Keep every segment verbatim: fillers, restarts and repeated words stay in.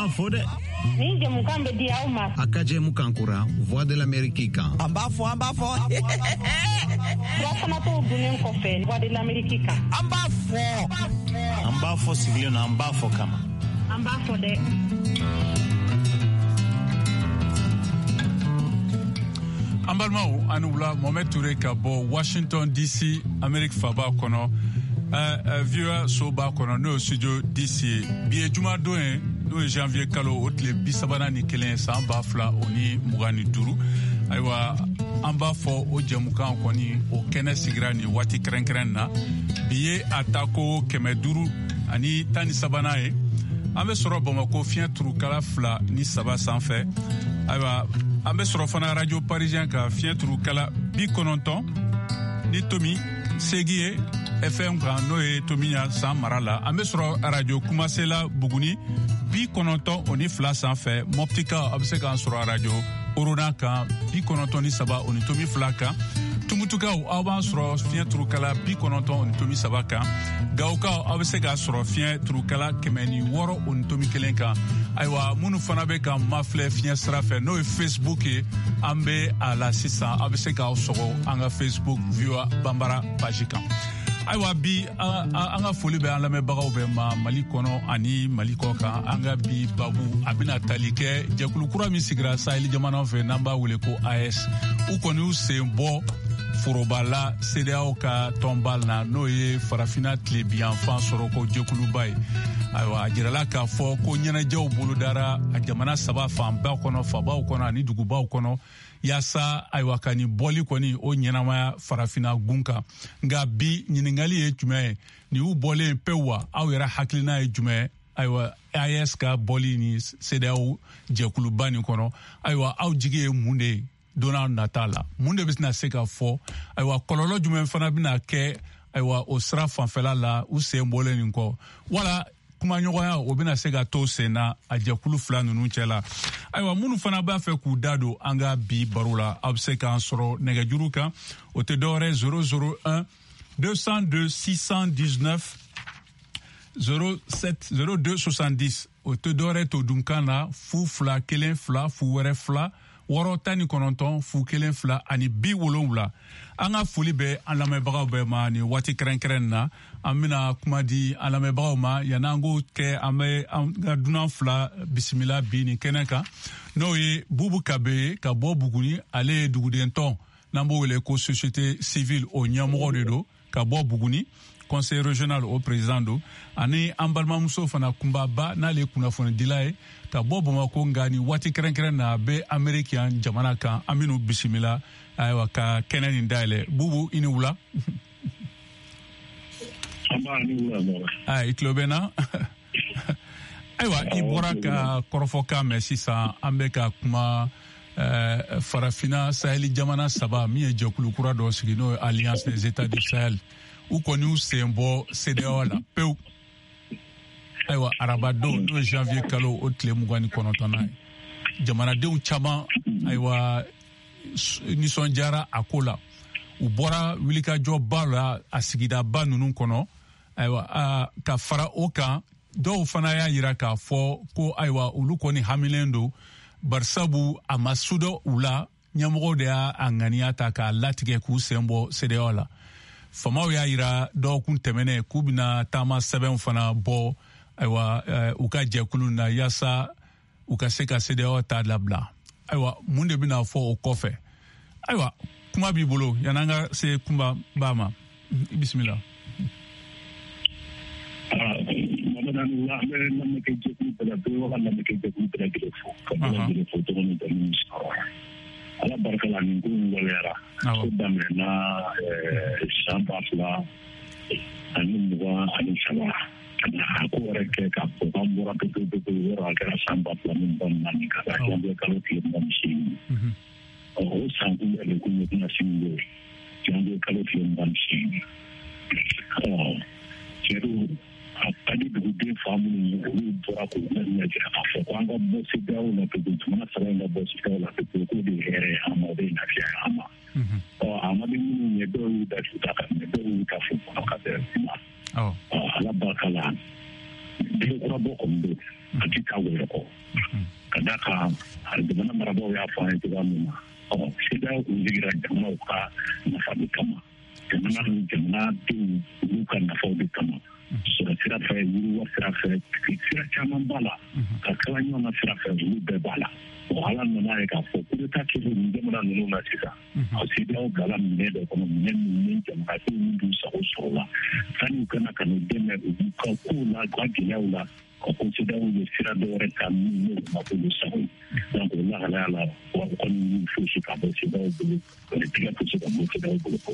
Amba fode. Ninje mukambe di auma. Akaje mukankura, voix de l'Amérique. Amba fo, amba fo. Rasana to dunen kofe, voix de l'Amérique. Amba fo. Amba fo civilian, amba fo kama. Amba fode. Ambalmao anubla Mohamed Touré ka bɔ Washington D C Amérique faba kɔnɔ uh, viewer soba kɔnɔ n'o studio D C bi ye juma don ye n'o ye janvier kalo o tile bi sabanan ni kelen san ba fila o ni mugan ni duuru ayiwa an b'a fɔ o jɛmukan kɔni o kɛnɛ sigira ni waati kɛrɛnkɛrɛn na bi ye a ta ko kɛmɛ duuru ani tan ni sabanan ye an bɛ sɔrɔ Bamako fiɲɛ turukala fila ni saba sanfɛ ayiwa an bɛ sɔrɔ fana radio parisien ka fiɲɛ turukala bi kɔnɔntɔn ni tomi segi ye F M kan n'o ye tomiya san mara la an bɛ sɔrɔ radio kumasela buguni bi kɔnɔntɔn o ni fila sanfɛ mɔptika a bɛ se k'an sɔrɔ radio orona kan bi kɔnɔntɔn ni saba o ni tomi fila kan tumutukaw aw b'an sɔrɔ fiɲɛ turukala bi kɔnɔntɔn o ni tomi saba kan gawukaw aw bɛ se k'a sɔrɔ fiɲɛ turukala kɛmɛ ni wɔɔrɔ o ni tomi kelen kan ayiwa minnu fana bɛ ka mafilɛ fiɲɛ sira fɛ n'o ye Facebook ye an bɛ a la sisan aw bɛ se k'aw sɔgɔ an ka Facebook viewer banbara page kan ayiwa bi an ka foli bɛ an lamɛnbagaw bɛɛ ma Mali kɔnɔ ani Mali kɔ kan an ka bi babu a bɛna tali kɛ jɛkulu kura min sigira Sahel jamana fɛ n'an b'a wele ko A E S u kɔni y'u sen bɔ foroba la C D A O ka tɔnba na n'o ye farafina tilebiyanfan sɔrɔ ko jɛkuluba ye ayiwa a jirala k'a fɔ ko ɲɛnajɛw bolodara a jamana saba fanba kɔnɔ fabaw kɔnɔ ani dugubaw kɔnɔ yaasa ayiwa ka ni bɔli kɔni o ɲɛnamaya farafina gun kan nka bi ɲininkali ye jumɛn ye nin y'u bɔlen pewu wa aw yɛrɛ hakilina ye jumɛn ayiwa A E S ka bɔli ni C D A O jɛkuluba nin kɔnɔ ayiwa aw jigi ye mun de ye don n'a nata la mun de bɛna se ka fɔ ayiwa kɔlɔlɔ jumɛn fana bɛna kɛ ayiwa o sira fanfɛla la u sen bɔlen nin kɔ wala kumaɲɔgɔnya o bɛna se ka to sen na a jɛkulu fila ninnu cɛ la ayiwa minnu fana b'a fɛ k'u da don an ka bi baro la aw bɛ se k'an sɔrɔ nɛgɛjuru kan o tɛ dɔwɛrɛ zéro zéro un deux cent deux six cent dix-neuf zéro sept zéro deux soixante-dix o tɛ dɔwɛrɛ to dunkan na fu fila kelen fila fu wɛrɛ fila wɔɔrɔ tan ni kɔnɔntɔn fu kelen fila ani bi wolonwula an ka foli bɛ an lamɛnbagaw bɛɛ ma ni waati kɛrɛnkɛrɛn na an bɛna kuma di an lamɛnbagaw ma yanni an k'o kɛ an bɛ an ka dunan fila bisimila bi nin kɛnɛ kan n'o ye Bubu Kabe ye ka bɔ Buguni ale ye dugudentɔn n'an b'o wele ko société civile o ɲɛmɔgɔ de don ka bɔ Buguni conseil régional o président don ani an balimamuso fana kunbaba n'ale ye kunnafonidila ye ka bɔ Bamako nka ni waati kɛrɛnkɛrɛn na a bɛ Amérique yan jamana kan an bɛn'u bisimila ayiwa ka kɛnɛ nin dayɛlɛ Bubu i ni wula ayi i tulo bɛ n na ayiwa i bɔra ka kɔrɔfɔkan mɛn sisan an bɛ ka kuma farafina Sahel jamana saba min ye jɛkulu kura dɔ sigi n'o ye Alliance des États du Sahel u kɔni y'u sen bɔ C D A O la pewu ayiwa arabadon n'o ye janvier kalo o tile mugan ni kɔnɔntɔnna ye jamanadenw caman ayiwa nisɔndiyara a ko la u bɔra wulikajɔba la a sigidaba ninnu kɔnɔ ayiwa ka fara o kan dɔw fana y'a jira k'a fɔ ko ayiwa olu kɔni hamilen don barisabu a ma sudɔ u la ɲɛmɔgɔw de y'a ŋaniya ta k'a latigɛ k'u sen bɔ C D A O la famaw y'a jira dɔgɔkun tɛmɛnen k'u bɛna taama sɛbɛnw fana bɔ ayiwa u ka jɛkulu na yaasa u ka se ka C D A O ta labila ayiwa mun de bɛna fɔ o kɔfɛ ayiwa kuma b'i bolo yanni an ka se kunba ba ma bisimila. Ala barika la nin ko waleya ko daminɛna san ba fila ani mugan ani saba ka ko wɛrɛ kɛ k'a fɔ k'an bɔra pewu pewu pewu yɔrɔ a kɛra san ba fila ni mugan naani ka taa janvier kalo tile mugan ni seegin o san kun bɛ ko ne tɛna sigi ye janvier kalo tile mugan ni seegin cɛdu a ka di duguden fa minnu olu bɔra k'o lajɛ a fɔ ko an ka bɔ C D A O la pewu jamana saba in ka bɔ C D A O la pewu k'o de ye hɛrɛ ye an ma o de ye lafiya ye an ma a ma di minnu ye dɔw y'u datu ta ka mɛ dɔw y'u ta fo kɔnɔ ka bɛn ma ala barika la bɛɛ kura bɔ kɔni don a ti ka wɛrɛ kɔ ka da ka jamana marabagaw y'a fɔ an ye cogoya min na ɔ CEDEAO kun sigira jamanaw ka nafa de kama jamana ni jamana denw olu ka nafaw de kama sɔrɔ sira fɛ yiriwa sira fɛ sira caman b'a la ka kala ɲɔgɔn na sira fɛ olu bɛɛ b'a la ala nana ye k'a fɔ coup d'état kɛlen nin jamana ninnu na sisan a CEDEAO bila minɛ dɔ kɔnɔ minɛ min ni jamanadenw min b'u sago sɔrɔ la sanni u kana ka n'u dɛmɛ u b'u ka kow la u ka gɛlɛyaw la ka ko CEDEAO ye sira dɔ wɛrɛ ta min n'o ma k'olu sago ye donc o lahalaya la wa u kɔni y'u fosi ka bɔ CEDEAO bolo kɔni tigɛ tɛ se ka bɔ CEDEAO bolo kɔ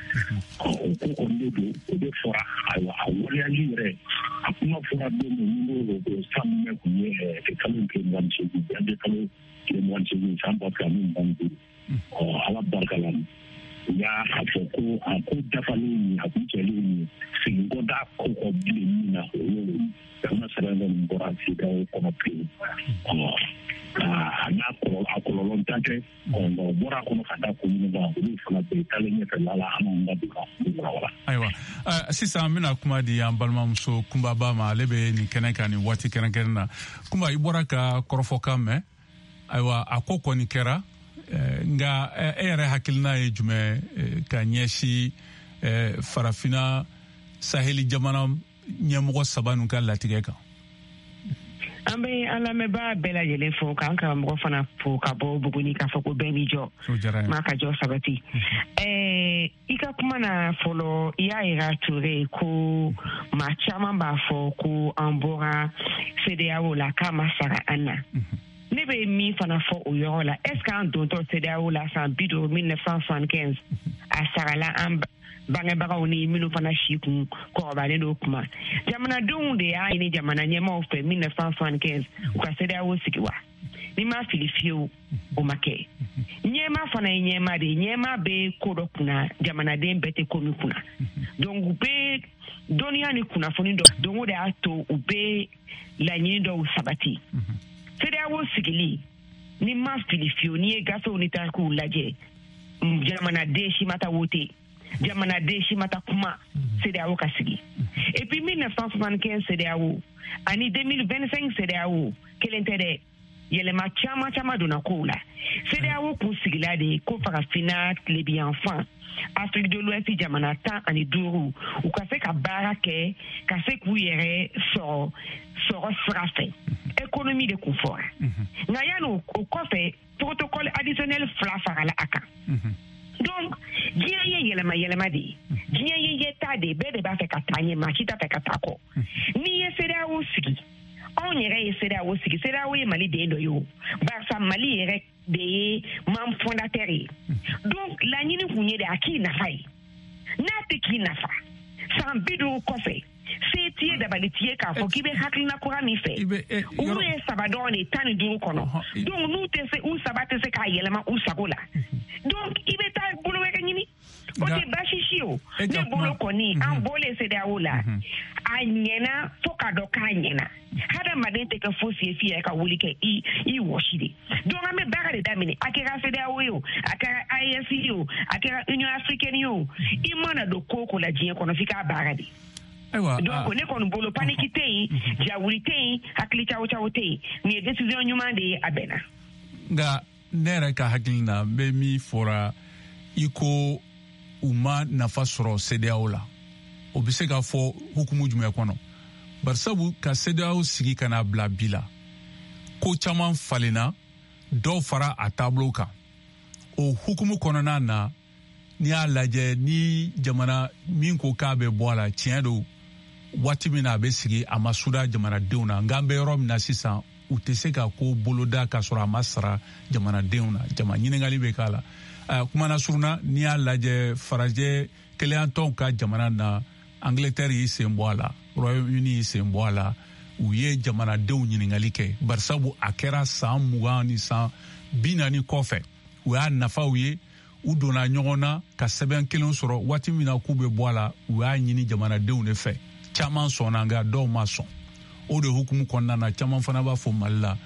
o ko kɔni de don o de fɔra ayiwa a waleyali yɛrɛ a kuma fɔra don min n'o o san min kun ye kalo tile mugan ni seegin yanni kalo tile mugan ni seegin san ba fila ni mugan ni duuru ɔ ala barika la u y'a fɔ ko a ko dafalen ye a kun cɛlen ye segin kɔ da ko kɔ bilen min na o y'o jamana sɛbɛn dɔ nin bɔra CEDEAO kɔnɔ pewu ɔ a n'a kɔlɔlɔ a kɔlɔlɔ tan tɛ ɔ nka o bɔra a kɔnɔ ka da ko minnu kan olu fana bɛɛ taalen ɲɛfɛ la la an n'an da don ka wala. Ayiwa sisan an bɛna kuma di an balimamuso Kunbaba ma ale bɛ nin kɛnɛ kan nin waati kɛrɛnkɛrɛn na Kunba i bɔra ka kɔrɔfɔkan mɛn ayiwa a ko kɔni kɛra nka e yɛrɛ hakilina ye jumɛn ka ɲɛsin farafinna Saheli jamana ɲɛmɔgɔ saba ninnu ka latigɛ kan. An bɛ an lamɛnbaa bɛɛ lajɛlen fo k'an karamɔgɔ fana fo ka bɔ Buguni k'a fɔ ko bɛɛ ni jɔ maa ka jɔ sabati i ka kuma na fɔlɔ i y'a yira Ture ko maa caman b'a fɔ ko an bɔra CEDEAO la k'a ma sara an na ne bɛ min fana fɔ o yɔrɔ la est ce que an dontɔ CEDEAO la san bi duuru mille neuf cent soixante-quinze a sarala an bangebagaw ni minnu fana si kun kɔrɔbalen don kuma jamanadenw de y'a ɲini jamana ɲɛmaaw fɛ mille neuf cent soixante-quinze u ka CEDEAO sigi wa ni ma fili fiyewu o ma kɛ ɲɛmaa fana ye ɲɛmaa de ye ɲɛmaa bɛ ko dɔ kunna jamanaden bɛɛ tɛ ko min kunna donc u bɛ dɔnniya ni kunnafoni dɔ donc o de y'a to u bɛ laɲini dɔw sabati CEDEAO sigili ni ma fili fiyewu n'i ye gafew ni tarikuw lajɛ jamanaden si ma taa wote jamanaden si ma taa kuma CEDEAO ka sigi et puis mille neuf cent soixante-quinze CEDEAO ani deux mille vingt-cinq CEDEAO kelen tɛ dɛ yɛlɛma caman caman donna kow la CEDEAO kun sigila de ko farafinna tilebiyanfan Afrique de l'Ouest jamana tan ani duuru u ka se ka baara kɛ ka se k'u yɛrɛ sɔrɔ sɔrɔ sira fɛ économie de kun fɔra nka yanni o kɔfɛ protocole additionnel fila farala a kan donc diɲɛ ye yɛlɛma yɛlɛma de ye diɲɛ ye yeta de bɛɛ de b'a fɛ ka taa ɲɛ maa si t'a fɛ ka taa kɔ n'i ye CEDEAO sigi anw yɛrɛ ye CEDEAO sigi CEDEAO ye Mali den dɔ ye o barisa Mali yɛrɛ de ye membre fondateur ye donc laɲini kun ye de a k'i nafa ye n'a tɛ k'i nafa san bi duuru kɔfɛ se t'i ye dabali t'i ye k'a fɔ k'i bɛ hakilina kura min fɛ olu ye saba dɔrɔn de tan ni duuru kɔnɔ donc n'u tɛ se u saba tɛ se k'a yɛlɛma u sago la donc i bɛ taa bolo wɛrɛ ɲini o tɛ baasi si o ne bolo kɔni an bɔlen CEDEAO la a ɲɛna fo ka dɔn k'a ɲɛna hadamaden tɛ kɛ fosi ye f'i yɛrɛ ka wuli kɛ i i wɔsi de donc an bɛ baara de daminɛ a kɛra CEDEAO ye o a kɛra A E S ye o a kɛra Union africaine ye o i mana don ko o ko la diɲɛ kɔnɔ f'i k'a baara de donc ne kɔni bolo paniki tɛ yen jawuli tɛ yen hakili cawo cawo tɛ yen nin ye décision ɲuman de ye a bɛnna nka ne yɛrɛ ka hakili na n bɛ min fɔra i ko u ma nafa sɔrɔ CEDEAO la o bɛ se k'a fɔ hukumu jumɛn kɔnɔ barisabu ka CEDEAO sigi ka n'a bila bi la ko caman falenna dɔw fara a taabolo kan o hukumu kɔnɔna na n'i y'a lajɛ ni jamana min ko k'a bɛ bɔ a la tiɲɛ don waati min na a bɛ sigi a ma suda jamanadenw na nka an bɛ yɔrɔ min na sisan u tɛ se ka ko boloda ka sɔrɔ a ma sara jamanadenw na jama ɲininkali bɛ k'a la kumana suruna n'i y'a lajɛ farajɛ keleyantɔw ka jamana na Angleterre y'i sen bɔ a la Royaume-Uni y'i sen bɔ a la u ye jamanadenw ɲininkali kɛ barisabu a kɛra san mugan ni san bi naani kɔfɛ u y'a nafaw ye u donna ɲɔgɔn na ka sɛbɛn kelen sɔrɔ waati min na k'u bɛ bɔ a la u y'a ɲini jamanadenw de fɛ caman sɔnna nka dɔw ma sɔn o de hukumu kɔnɔna na caman fana b'a fɔ Mali la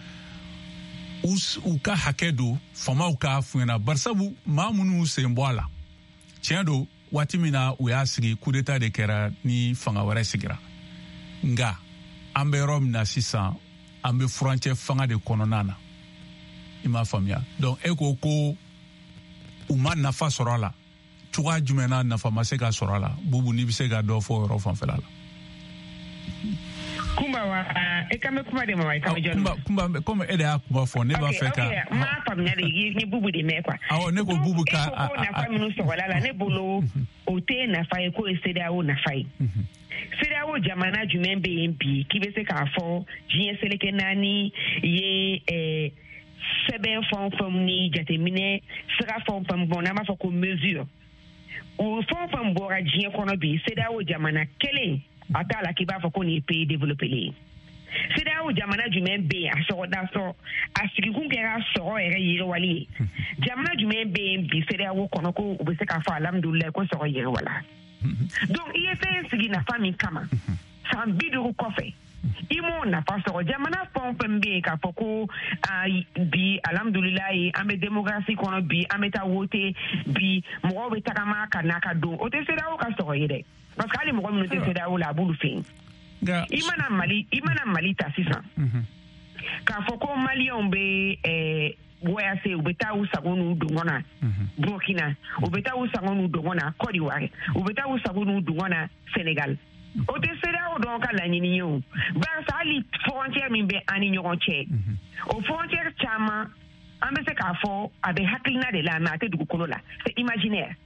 u ka hakɛ don famaw k'a f'u ɲɛna barisabu maa minnu sen bɔ a la tiɲɛ don waati min na u y'a sigi coup d'état de kɛra ni fanga wɛrɛ sigira nka an bɛ yɔrɔ min na sisan an bɛ furancɛ fanga de kɔnɔna na i m'a faamuya donc e ko ko u ma nafa sɔrɔ a la cogoya jumɛn na nafa ma se ka sɔrɔ a la Bubu n'i bɛ se ka dɔ fɔ o yɔrɔ fanfɛla la. Kumba wa e kame kuma de ma wa kame jɔn kumba kumba comme e de y'a kuma fɔ ne b'a fɛ ka ok ma faamuya de ni Bubu de mɛ quoi awɔ ne ko Bubu ka a a nafa minnu sɔrɔla la ne bolo o tɛ nafa ye ko ye C D A O nafa ye C D A O jamana jumɛn bɛ yen bi k'i bɛ se k'a fɔ diɲɛ seleke naani ye ɛɛ sɛbɛn fɛn o fɛn ni jateminɛ sira fɛn o fɛn bɔn n'an b'a fɔ ko mesure o fɛn o fɛn bɔra diɲɛ kɔnɔ bi C D A O jamana kelen a t'a la k'i b'a fɔ ko nin ye pays développé ye C D A O jamana jumɛn bɛ yen a sɔgɔda sɔrɔ a sigikun kɛra sɔgɔ yɛrɛ yiriwali ye jamana jumɛn bɛ yen bi C D A O kɔnɔ ko u bɛ se k'a fɔ alhamdulilayi ko sɔgɔ yiriwala donc i ye fɛn sigi nafa min kama san bi duuru kɔfɛ i m'o nafa sɔrɔ jamana fɛn o fɛn bɛ yen k'a fɔ ko bi alhamdulilayi an bɛ démocratie kɔnɔ bi an bɛ taa voter bi mɔgɔw bɛ tagama ka na ka don o tɛ C D A O ka sɔrɔ ye dɛ parce que hali mɔgɔ minnu tɛ C D A O la a b'olu fɛ yen i mana Mali i mana Mali ta sisan k'a fɔ ko maliyɛnw bɛ ɛɛ wɔyase u bɛ taa u sago n'u dongɔ na Burkina u bɛ taa u sago n'u dongɔ na Côte d'Ivoire u bɛ taa u sago n'u dongɔ na Sénégal o tɛ C D A O dɔn ka laɲini ye o barisa hali frontière min bɛ an ni ɲɔgɔn cɛ o frontière caman an bɛ se k'a fɔ a bɛ hakilina de la mais a tɛ dugukolo la c'est imaginaire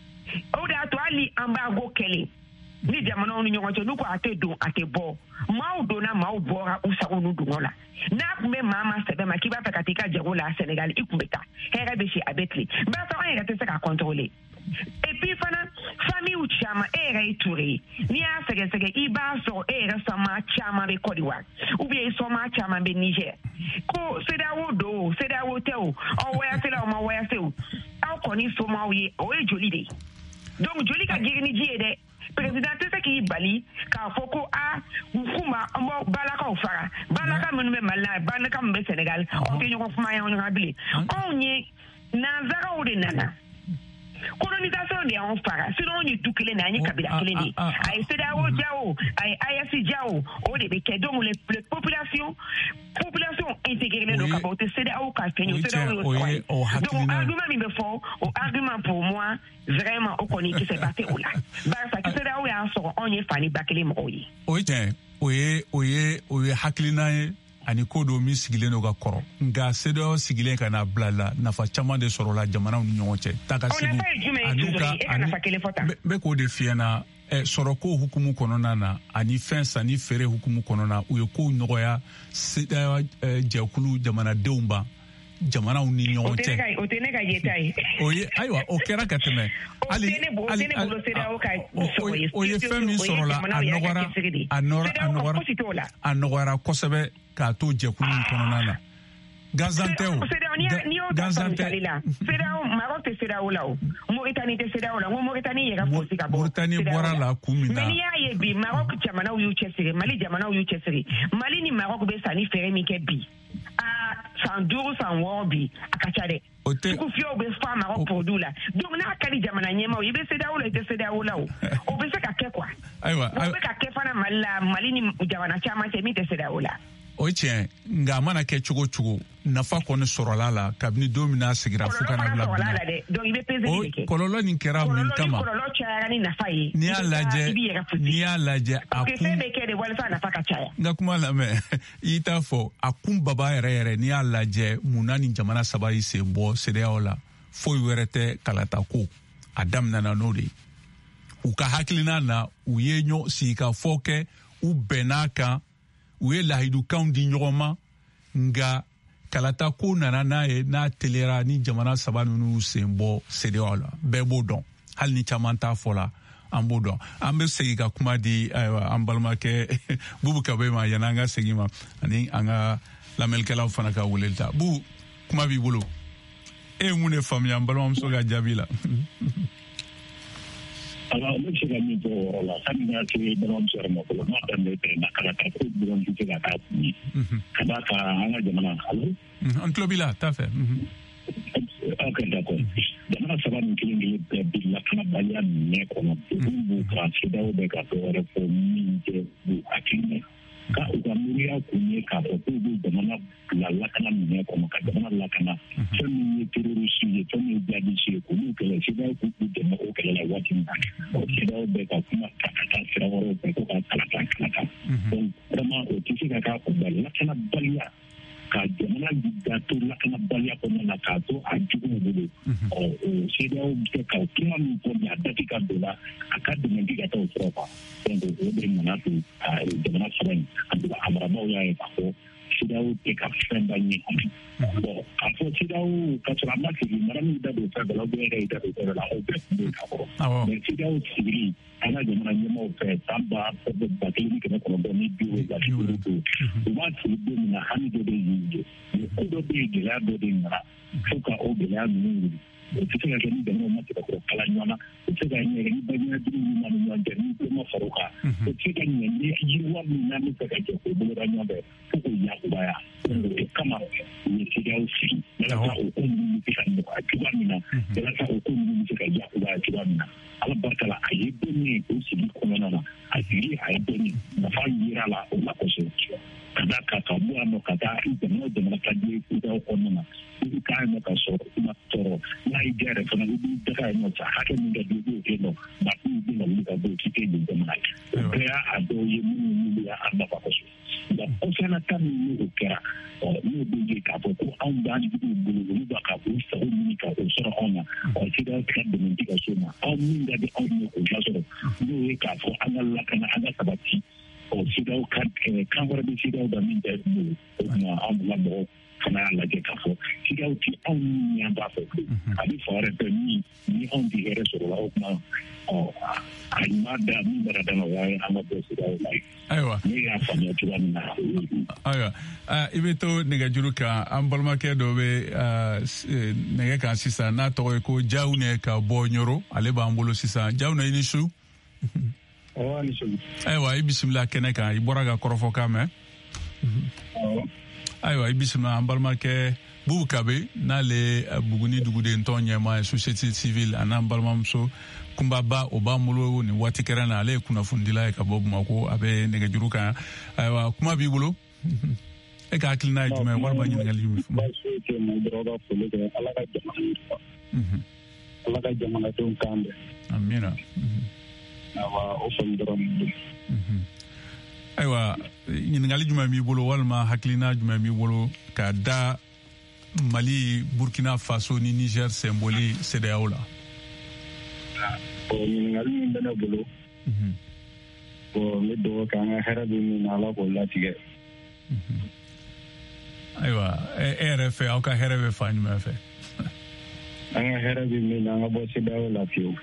o de y'a to hali an b'a go kɛlen ni jamanaw ni ɲɔgɔn cɛ n'u ko a tɛ don a tɛ bɔ maaw donna maaw bɔra u sago n'u dongɔ la n'a tun bɛ maa ma sɛbɛn ma k'i b'a fɛ ka t'i ka jago la Sénégal i tun bɛ taa hɛrɛ bɛ si a bɛ tilen barisa an yɛrɛ tɛ se k'a contrôler et puis fana famille caman e yɛrɛ ye Ture ye n'i y'a sɛgɛsɛgɛ i b'a sɔrɔ e yɛrɛ sɔnma caman bɛ Côte d'Ivoire ou bien i sɔnma caman bɛ Niger ko C D A O don o C D A O tɛ o aw wɔyasela o ma wɔyase o aw kɔni sɔnmaw ye o ye joli de ye donc joli ka girin ni ji ye dɛ président tɛ se k'i bali k'a fɔ ko a kuma an bɔ balakaw fara balaka minnu bɛ Mali la balaka minnu bɛ Sénégal aw tɛ ɲɔgɔn kuma y'anw ɲɔgɔn bilen anw ye nanzaraw de nana colonisation de y'anw fara sinon anw ye du kelen de an ye kabila kelen de a ye C D A O ja o a ye A E S ja o o de bɛ kɛ donc les population population intégrée don ka bɔ o tɛ C D A O ka fɛn ye C D A O y'o sɔrɔ ye donc argument min bɛ fɔ o argument pour moi vraiment o kɔni kisɛ ba tɛ o la barisa C D A O y'an sɔrɔ anw ye fani ba kelen mɔgɔw ye o ye tiɲɛ o ye o ye o ye hakilina ye ani ko dɔ min sigilen don ka kɔrɔ nka C D A O sigilen ka na bila la nafa caman de sɔrɔla jamanaw ni ɲɔgɔn cɛ ta ka segu ani ka ani bɛ k'o de f'i ɲɛna sɔrɔko hukumu kɔnɔna na ani fɛn sanni feere hukumu kɔnɔna na u ye kow nɔgɔya C D A O jɛkulu jamanadenw ban jamanaw ni ɲɔgɔn cɛ o tɛ ne ka yeta ye o ye ayiwa o kɛra ka tɛmɛ hali hali o ye fɛn min sɔrɔla a nɔgɔyara a nɔgɔyara a nɔgɔyara kosɛbɛ k'a to jɛkulu in kɔnɔna na ganzan tɛ o ganzan tɛ C D A O Maroc tɛ C D A O la o Mauritanie tɛ C D A O la n ko Mauritanie yɛrɛ fosi ka bɔ Mauritanie bɔra la kun min na mais n'i y'a ye bi Maroc jamanaw y'u cɛsiri Mali jamanaw y'u cɛsiri Mali ni Maroc bɛ sanni feere min kɛ bi a san duuru san wɔɔrɔ bi a ka ca dɛ sugu fiyew bɛ fa Maroc produit la donc n'a ka di jamana ɲɛmaw i bɛ C D A O la i tɛ C D A O la o o bɛ se ka kɛ quoi ayiwa o bɛ ka kɛ fana Mali la Mali ni jamana caman cɛ min tɛ C D A O la o ye tiɲɛ nka a mana kɛ cogo cogo nafa kɔni sɔrɔla la kabini don min n'a sigira fo ka na bila bi kɔlɔlɔ nin kɛra min kama n'i y'a lajɛ n'i y'a lajɛ a kun n ka kuma lamɛn i y'i ta fɔ a kun baba yɛrɛ yɛrɛ n'i y'a lajɛ munna ni jamana saba y'i sen bɔ C D A O la foyi wɛrɛ tɛ kalata ko a daminɛna n'o de ye u ka hakilina na u ye ɲɔ sigi ka fɔ kɛ u bɛnn'a kan u ye lahidukanw di ɲɔgɔn ma nka kalata ko nana n'a ye n'a telera ni jamana saba ninnu sen bɔ C D A O la bɛɛ b'o dɔn hali ni caman t'a fɔ la an b'o dɔn an bɛ segin ka kuma di ayiwa an balimakɛ Bubu Kabe ma yanni an ka segin ma ani an ka lamɛnnikɛlaw fana ka weleli ta Bubu kuma b'i bolo e ye mun de faamuya an balimamuso ka jaabi la. Alors, ne se ka min fɔ o yɔrɔ la sani n ka se balimamuso yɛrɛ ma fɔlɔ n'a daminɛ tɛ na kalata ko dɔrɔn tɛ se ka k'a kun ye ka d'a kan an ka jamana alo. an tulo b'i la t'a fɛ. ok d'accord jamana saba nin kelen kelen bɛɛ bi lakanabaliya minɛ kɔnɔ olu b'u kan C D A O bɛ ka dɔ wɛrɛ fɔ min tɛ u hakili ka u ka miiriya kun ye k'a fɔ k'u bɛ jamana bila lakana minɛ kɔnɔ ka jamana lakana fɛn min ye terorisi ye fɛn min ye jihadisi ye k'olu kɛlɛ CEDEAO k'u k'u dɛmɛ o kɛlɛ la waati min na CEDEAO bɛ ka kuma ta ka taa sira wɛrɛw fɛ ko ka kalata kalata donc vraiment o tɛ se ka k'a kunbɛn lakanabaliya ka jamana da to lakanabaliya kɔnɔna na k'a to a juguw bolo ɔ CEDEAO bɛ se ka kuma min fɔ nin a dati ka don la a ka dɛmɛ di ka taa o sira kan donc o de nana to jamana saba in a dugu a marabaaw y'a ye k'a fɔ CEDEAO tɛ ka fɛn ba ɲɛ bon k'a fɔ CEDEAO ka sɔrɔ a ma sigi mara min da don fɛn dɔ la bɛɛ yɛrɛ y'i da don fɛn dɔ la o bɛɛ tun bɛ ka kɔrɔ mais CEDEAO sigili an ka jamana ɲɛmaaw fɛ san ba ba kelen ni kɛmɛ kɔnɔntɔn ni bi wolonwula ni duuru don u b'a sigi don min na hami dɔ de y'u ye ko dɔ bɛ yen gɛlɛya dɔ de nana fo ka o gɛlɛya ninnu wuli o tɛ se ka kɛ ni jamanaw ma se ka kɔrɔ kala ɲɔgɔn na o tɛ se ka ɲɛ ni baɲumankɛjugu ɲuman ni ɲɔgɔn cɛ ni ko ma fara o kan o tɛ se ka ɲɛ ni yiriwa min n'a bɛ fɛ ka jɛ k'o boloda ɲɔgɔn fɛ fo k'o yakubaya o kama u ye CEDEAO sigi walasa o ko ninnu bɛ se ka nɔgɔya cogoya min na walasa o ko ninnu bɛ se ka yakubaya cogoya min na ala barika la a ye don min o sigi kɔnɔna na a sigi a ye don min nafa yera la o la kosɛbɛ ka da ka ka bɔ yan nɔ ka taa jamana jamana ka di CEDEAO kɔnɔna na i bɛ taa yen nɔ ka sɔrɔ i ma tɔɔrɔ n'a y'i diya yɛrɛ fana i b'i daga yen nɔ sa hakɛ min ka di i b'o kɛ nɔ ba k'u bɛ na wuli ka bɔ k'i tɛ nin jamana ye o bɛɛ y'a dɔw ye minnu minnu y'a nafa kosɛbɛ nka kɔfɛla ta min n'o kɛra ɔ n'o bɛ ye k'a fɔ ko anw b'an juguw bolo olu b'a ka o sago ɲini ka o sɔrɔ anw na ɔ CEDEAO tɛ ka dɛmɛ di ka so ma anw min ka di anw ye k'o lasɔrɔ n'o ye k'a fɔ an ka lakana an ka sabati ɔ CEDEAO kan kan wɛrɛ bɛ CEDEAO da min tɛ bolo o tuma anw bila mɔgɔw fana y'a lajɛ k'a fɔ CEDEAO tɛ anw ni ɲɛ b'a fɛ a bɛ fa wɛrɛ fɛ min ni anw tɛ hɛrɛ sɔrɔ la o tuma ɔ a ɲuman da min bɛna da o y'a ye an ka bɔ CEDEAO la ye ayiwa ne y'a faamuya cogoya min na ayiwa i bɛ to nɛgɛjuru kan an balimakɛ dɔ bɛ nɛgɛ kan sisan n'a tɔgɔ ye ko Jawunɛ ka bɔ Ɲoro ale b'an bolo sisan Jawunɛ i ni su ayiwa i bisimila kɛnɛ kan i bɔra ka kɔrɔfɔkan mɛn ayiwa i bisimila an balimakɛ Bubu Kabe n'ale Buguni duguden tɔn ɲɛmaa ye société civile a n'an balimamuso Kunbaba o b'an bolo nin waati kɛrɛn na ale ye kunnafonidila ye ka bɔ Bamako a bɛ nɛgɛjuru kan ayiwa kuma b'i bolo e ka hakilina ye jumɛn walima ɲininkali jumɛn Ala ka jamanadenw kan bɛn amina awa o fɛn dɔrɔn ayiwa ɲininkali jumɛn b'i bolo walima hakilina jumɛn b'i bolo ka da Mali Burkina Faso ni Niger symbole CEDEAO la ɲininkali min bɛ ne bolo bon ne dɔgɔ kɛ an ka hɛrɛ bɛ min na Ala k'o latigɛ ayiwa e yɛrɛ fɛ aw ka hɛrɛ bɛ fan jumɛn fɛ an ka hɛrɛ bɛ min na an ka bɔ CEDEAO la fiyewu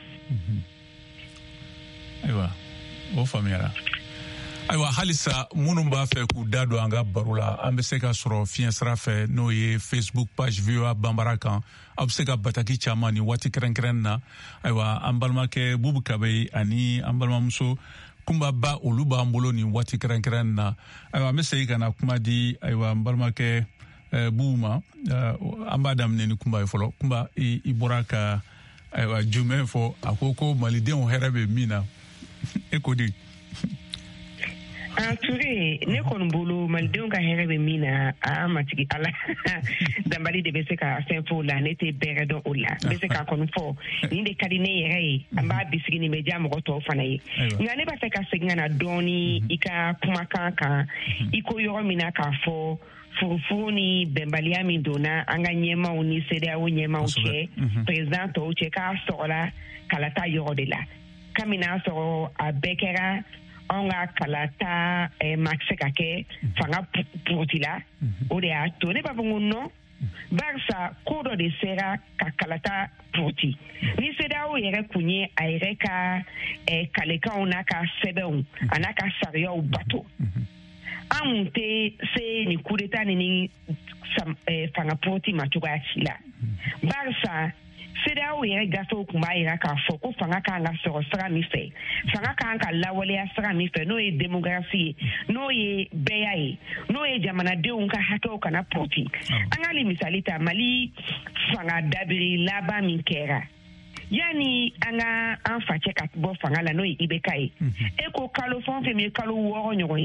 ayiwa o faamuyara ayiwa halisa minnu b'a fɛ k'u da don an ka baro la an bɛ se ka sɔrɔ fiɲɛ sira fɛ n'o ye Facebook page V O A Banbara kan aw bɛ se ka bataki caman ni waati kɛrɛnkɛrɛn na ayiwa an balimakɛ Bubu Kabe ani an balimamuso Kunbaba olu b'an bolo ni waati kɛrɛnkɛrɛn na ayiwa an bɛ segin ka na kuma di ayiwa an balimakɛ Bubu ma an b'a daminɛ ni Kunba ye fɔlɔ Kunba i bɔra ka ayiwa jumɛn fɔ a ko ko malidenw hɛrɛ bɛ min na e ko di a Ture ne kɔni bolo malidenw ka hɛrɛ bɛ min na a matigi Ala Danbali de bɛ se ka fɛn fɔ o la ne tɛ bɛrɛ dɔn o la n bɛ se ka kɔni fɔ nin de ka di ne yɛrɛ ye an b'a bisigi nin bɛ diya mɔgɔ tɔw fana ye nka ne b'a fɛ ka segin ka na dɔɔni i ka kumakan kan i ko yɔrɔ min na k'a fɔ furufuru ni bɛnbaliya min donna an ka ɲɛmaaw ni CEDEAO ɲɛmaaw cɛ président tɔw cɛ k'a sɔgɔla kalata yɔrɔ de la kabini n'a sɔrɔ a bɛɛ kɛra anw ka kalata ma se ka kɛ fanga puruti la o de y'a to ne b'a fɔ ko non barisa ko dɔ de sera ka kalata puruti ni CEDEAO yɛrɛ kun ye a yɛrɛ ka kalekanw n'a ka sɛbɛnw a n'a ka sariyaw bato an tɛ se ni coup d'état ni fanga puruti ma cogoya si la barisa CEDEAO yɛrɛ gafew kun b'a yira k'a fɔ ko fanga kan ka sɔrɔ sira min fɛ fanga kan ka lawaleya sira min fɛ n'o ye démocratie ye n'o ye bɛɛya ye n'o ye jamanadenw ka hakɛw kana puruti an ka misali ta Mali fanga dabiri laban min kɛra yani an ka an facɛ ka bɔ fanga la n'o ye I B K ye e ko kalo fɛn o fɛn min ye kalo wɔɔrɔ ɲɔgɔn ye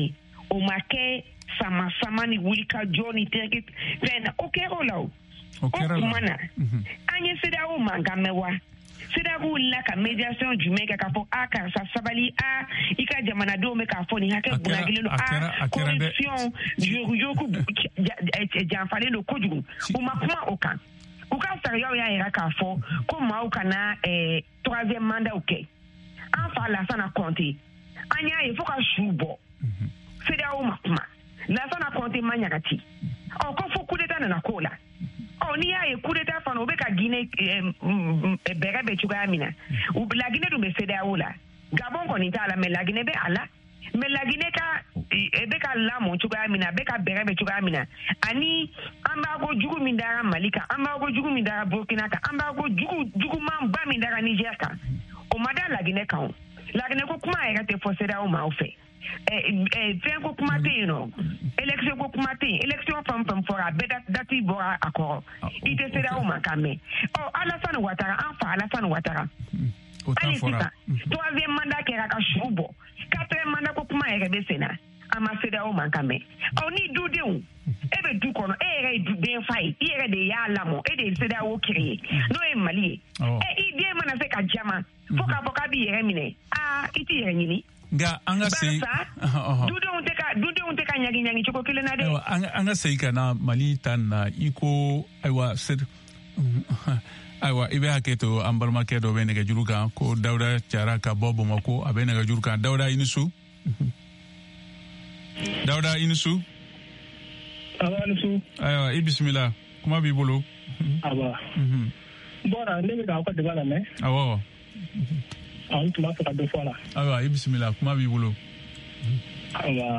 o ma kɛ sama sama ni wulika jɔ ni tɛgɛ fɛn na o kɛra o la o o kuma na an ye C D A O mankan mɛn wa C D A O wulila ka médiation jumɛn kɛ k'a fɔ a karisa sabali a i ka jamanadenw bɛ k'a fɔ nin hakɛ bonyagilen don a corruption yoku janfalen don kojugu u ma kuma o kan u ka sariyaw y'a yira k'a fɔ ko maaw kana troisième mandat kɛ an fa Lansana Conté an y'a ye fo ka su bɔ C D A O ma kuma Lansana Conté ma ɲagati ɔ ko fo coup d'état nana k'o la ɔ n'i y'a ye coup d'état fana o bɛ ka Guinée bɛrɛ bɛ cogoya min na la Guinée dun bɛ C D A O la Gabon kɔni t'a la mais la Guinée bɛ a la mais la Guinée ka bɛ ka lamɔ cogoya min na bɛ ka bɛrɛ bɛ cogoya min na ani embargo jugu min dara Mali kan embargo jugu min dara Burkina kan embargo jugu juguman ba min dara Niger kan o ma da la Guinée kan o la Guinée ko kuma yɛrɛ tɛ fɔ C D A O ma o fɛ fɛn ko kuma tɛ yen nɔ élection ko kuma tɛ yen élection fɛn fɛn fɔra bɛɛ dati bɔra a kɔrɔ i tɛ C D A O mankan mɛn ɔ Alassane Ouattara an fa Alassane Ouattara hali sisan troisième mandat kɛra ka su bɔ quatrième mandat ko kuma yɛrɛ bɛ sen na an ma C D A O mankan mɛn ɔ ni dudenw e bɛ du kɔnɔ e yɛrɛ ye duden fa ye i yɛrɛ de y'a lamɔ e de ye C D A O créé n'o ye Mali ye ɛ i den mana se ka jama fo k'a fɔ k'a b'i yɛrɛ minɛ aa i t'i yɛrɛ ɲini nka an ka segin dudenw tɛ ka dudenw tɛ ka ɲagi ɲagi cogo kelen na dɛ an ka segin ka na Mali ta na i ko ayiwa ayiwa i bɛ hakɛ to an balimakɛ dɔ bɛ nɛgɛjuru kan ko Dawuda Jara ka bɔ Bamakɔ a bɛ nɛgɛjuru kan Dawuda i ni su Dawuda i ni su awa ni su ayiwa i bisimila kuma b'i bolo awa bɔra ne bɛ k'aw ka débat lamɛn awɔ an tun b'a fɛ ka dɔ fɔ a la ayiwa i bisimila kuma b'i bolo awa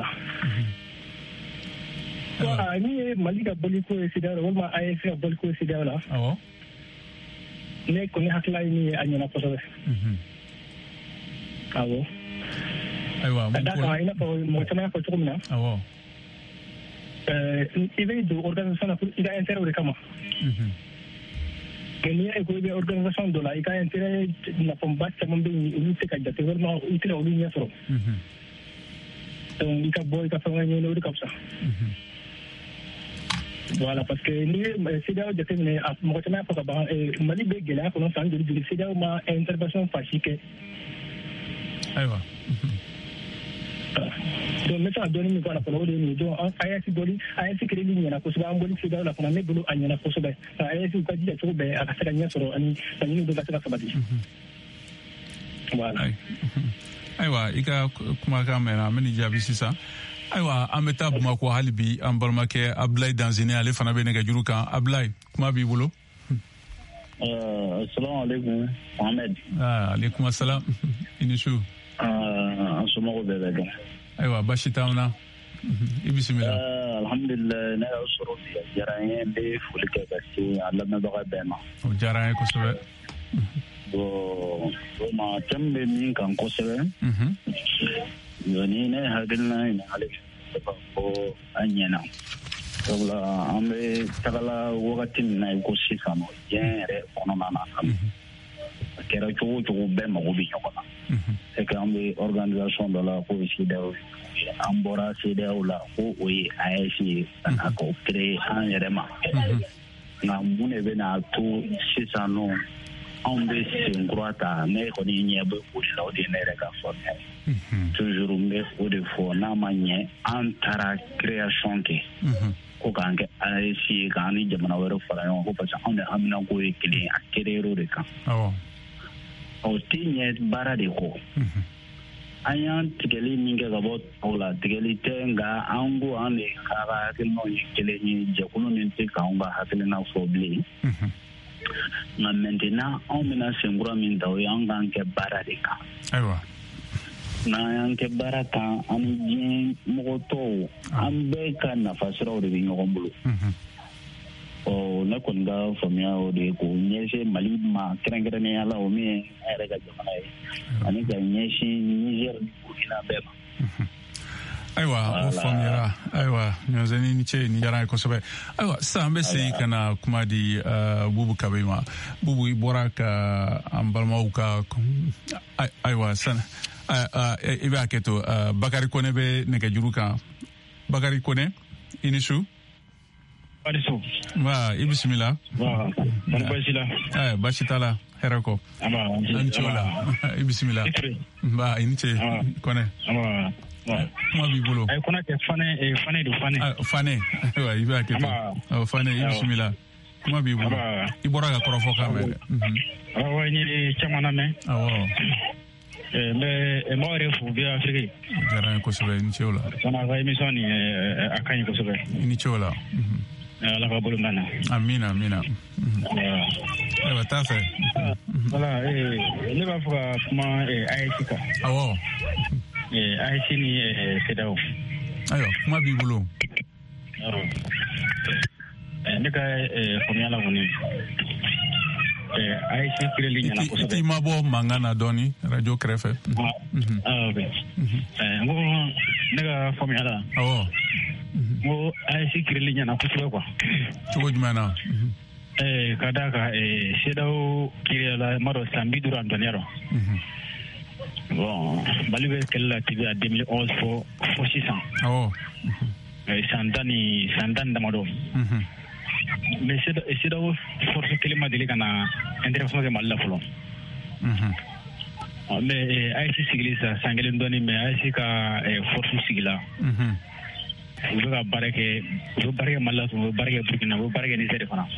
bɔra ni ye Mali ka bɔliko ye C D A O la walima A E S ka bɔliko ye C D A O la awɔ ne kɔni hakilila ye min ye a ɲɛna kosɛbɛ awɔ ayiwa ka da kan i n'a fɔ mɔgɔ caman y'a fɔ cogo min na awɔ i bɛ don organisation na pour i ka intérêt de kama mais n'i y'a ye ko i bɛ organisation dɔ la i ka intérêt nafaba caman bɛ yen olu tɛ ka jate walima i tɛna olu ɲɛ sɔrɔ donc i ka bɔ i ka fɛn wɛrɛ ɲɛɲini o de ka fisa voilà parce que n'i ye C D A O jateminɛ mɔgɔ caman y'a fɔ ka ban Mali bɛ gɛlɛya kɔnɔ san joli joli C D A O ma intervention fansi kɛ ayiwa donc n bɛ se ka dɔɔni min fɔ a la fɔlɔ o de ye nin ye donc A E S bɔli A E S créeli ɲɛna kosɛbɛ an bɔli C D A O la fana ne bolo a ɲɛna kosɛbɛ A E S u ka jija cogo bɛɛ a ka se ka ɲɛ sɔrɔ ani laɲini bɛɛ ka se ka sabati voilà ayiwa i ka kumakan mɛnna an bɛ nin jaabi sisan ayiwa an bɛ taa Bamakɔ hali bi an balimakɛ Abdulayi Danzini ale fana bɛ nɛgɛjuru kan Abdulayi kuma b'i bolo assalamu alaikum Mohamed alaikum assalam i ni su an somɔgɔw bɛɛ bɛ dɔn ayiwa basi t'anw na i bisimila alhamdulilayi ne y'aw sɔrɔ bi a diyara n ye n bɛ foli kɛ ka se a lamɛnbaga bɛɛ ma o diyara n ye kosɛbɛ bon o ma thème bɛ min kan kosɛbɛ ni ne hakilina ɲininkali kɛ fɔ an ɲɛna sabula an bɛ tagala wagati min na i ko sisan nɔ diɲɛ yɛrɛ kɔnɔna na a kɛra cogo o cogo bɛɛ mago bɛ ɲɔgɔn na c'est que an bɛ organisation dɔ la k'o ye C D A O ye an bɔra C D A O la ko o ye A E S ye ka na k'o créer an yɛrɛ ma nka mun de bɛna to sisan nɔ anw bɛ sen kura ta ne kɔni ɲɛ bɛ o de la o de ye ne yɛrɛ ka faamuya ye toujours n bɛ o de fɔ n'a ma ɲɛ an taara création kɛ ko k'an kɛ A E S ye k'an ni jamana wɛrɛ fara ɲɔgɔn kan parce que anw de haminako ye kelen ye a créer o de kan o tɛ ɲɛ baara de kɔ an y'an tigɛli min kɛ ka bɔ tɔw la tigɛli tɛ nka an ko an de ka hakilinaw ye kelen ye jɛkulu min tɛ k'anw ka hakilina fɔ bilen nka maintenant anw bɛna senkura min ta o ye an k'an kɛ baara de kan ayiwa n'an y'an kɛ baara kan ani diɲɛ mɔgɔ tɔw an bɛɛ ka nafa siraw de bɛ ɲɔgɔn bolo ɔ ne kɔni ka faamuya o de ye k'o ɲɛsin Mali ma kɛrɛnkɛrɛnnenya la o min ye an yɛrɛ ka jamana ye ani ka ɲɛsin Niger ni Burkina bɛɛ ma Aiwa, o famira. Aiwa, nyozeni ni che ni jara ko sobe. Aiwa, sambe se kana kuma di Bubu Kabema. Bubu ibora ka ambalma uka. Aiwa, sana. Ibe aketo Bakari Kone be neka juruka. Bakari Kone inisu. Adiso. Wa, ibismillah. Wa, bashila. Eh, bashitala. Herako. Aba, anchola. Ibismillah. Ba, iniche Kone. Aba. Kuma bi bolo. Ay kona ke fane e fane du fane. Ah fane. Wa ibe aketo. Ah fane bismillah. Kuma bi bolo. Ibora ga korofo kamere. Mhm. Ah wa ni chamana me. Ah wa. Eh me e mo re fu bi Afrique. Jara ko sobe ni chola. Sana ga emission ni akany ko sobe. Ni chola. Mhm. Ala ka bolo nana. Amina amina. Eh wa ta fe. Voilà eh ne ba fuka kuma eh Aisika. Ah wa. Eh, Aïchi ni eh, Sedao. Ayo, kuma bi bolo. Eh, nika eh, komiala woni. Eh, Aïchi kireli nyana ko sobe. Ti mabo mangana doni radio krefe. Ah, okay. Eh, ngo nika komiala. Awo. Ngo Aïchi kireli nyana ko sobe kwa. Tugo jumana. Eh, kadaka eh Sedao kirela maro sambi duran donero. Mhm. Bon, Balibe qu'elle a activé à deux mille onze pour pour six cents. Oh. Sandani Sandan Damado. Mais c'est c'est là où force qu'elle m'a dit kana intéressant que mal la follow. Mais Aïsi Siglisa Sangelen Doni mais Aïsi ka force Sigla. Vous avez barré vous barré mal vous barré Burkina vous barré Niger fana.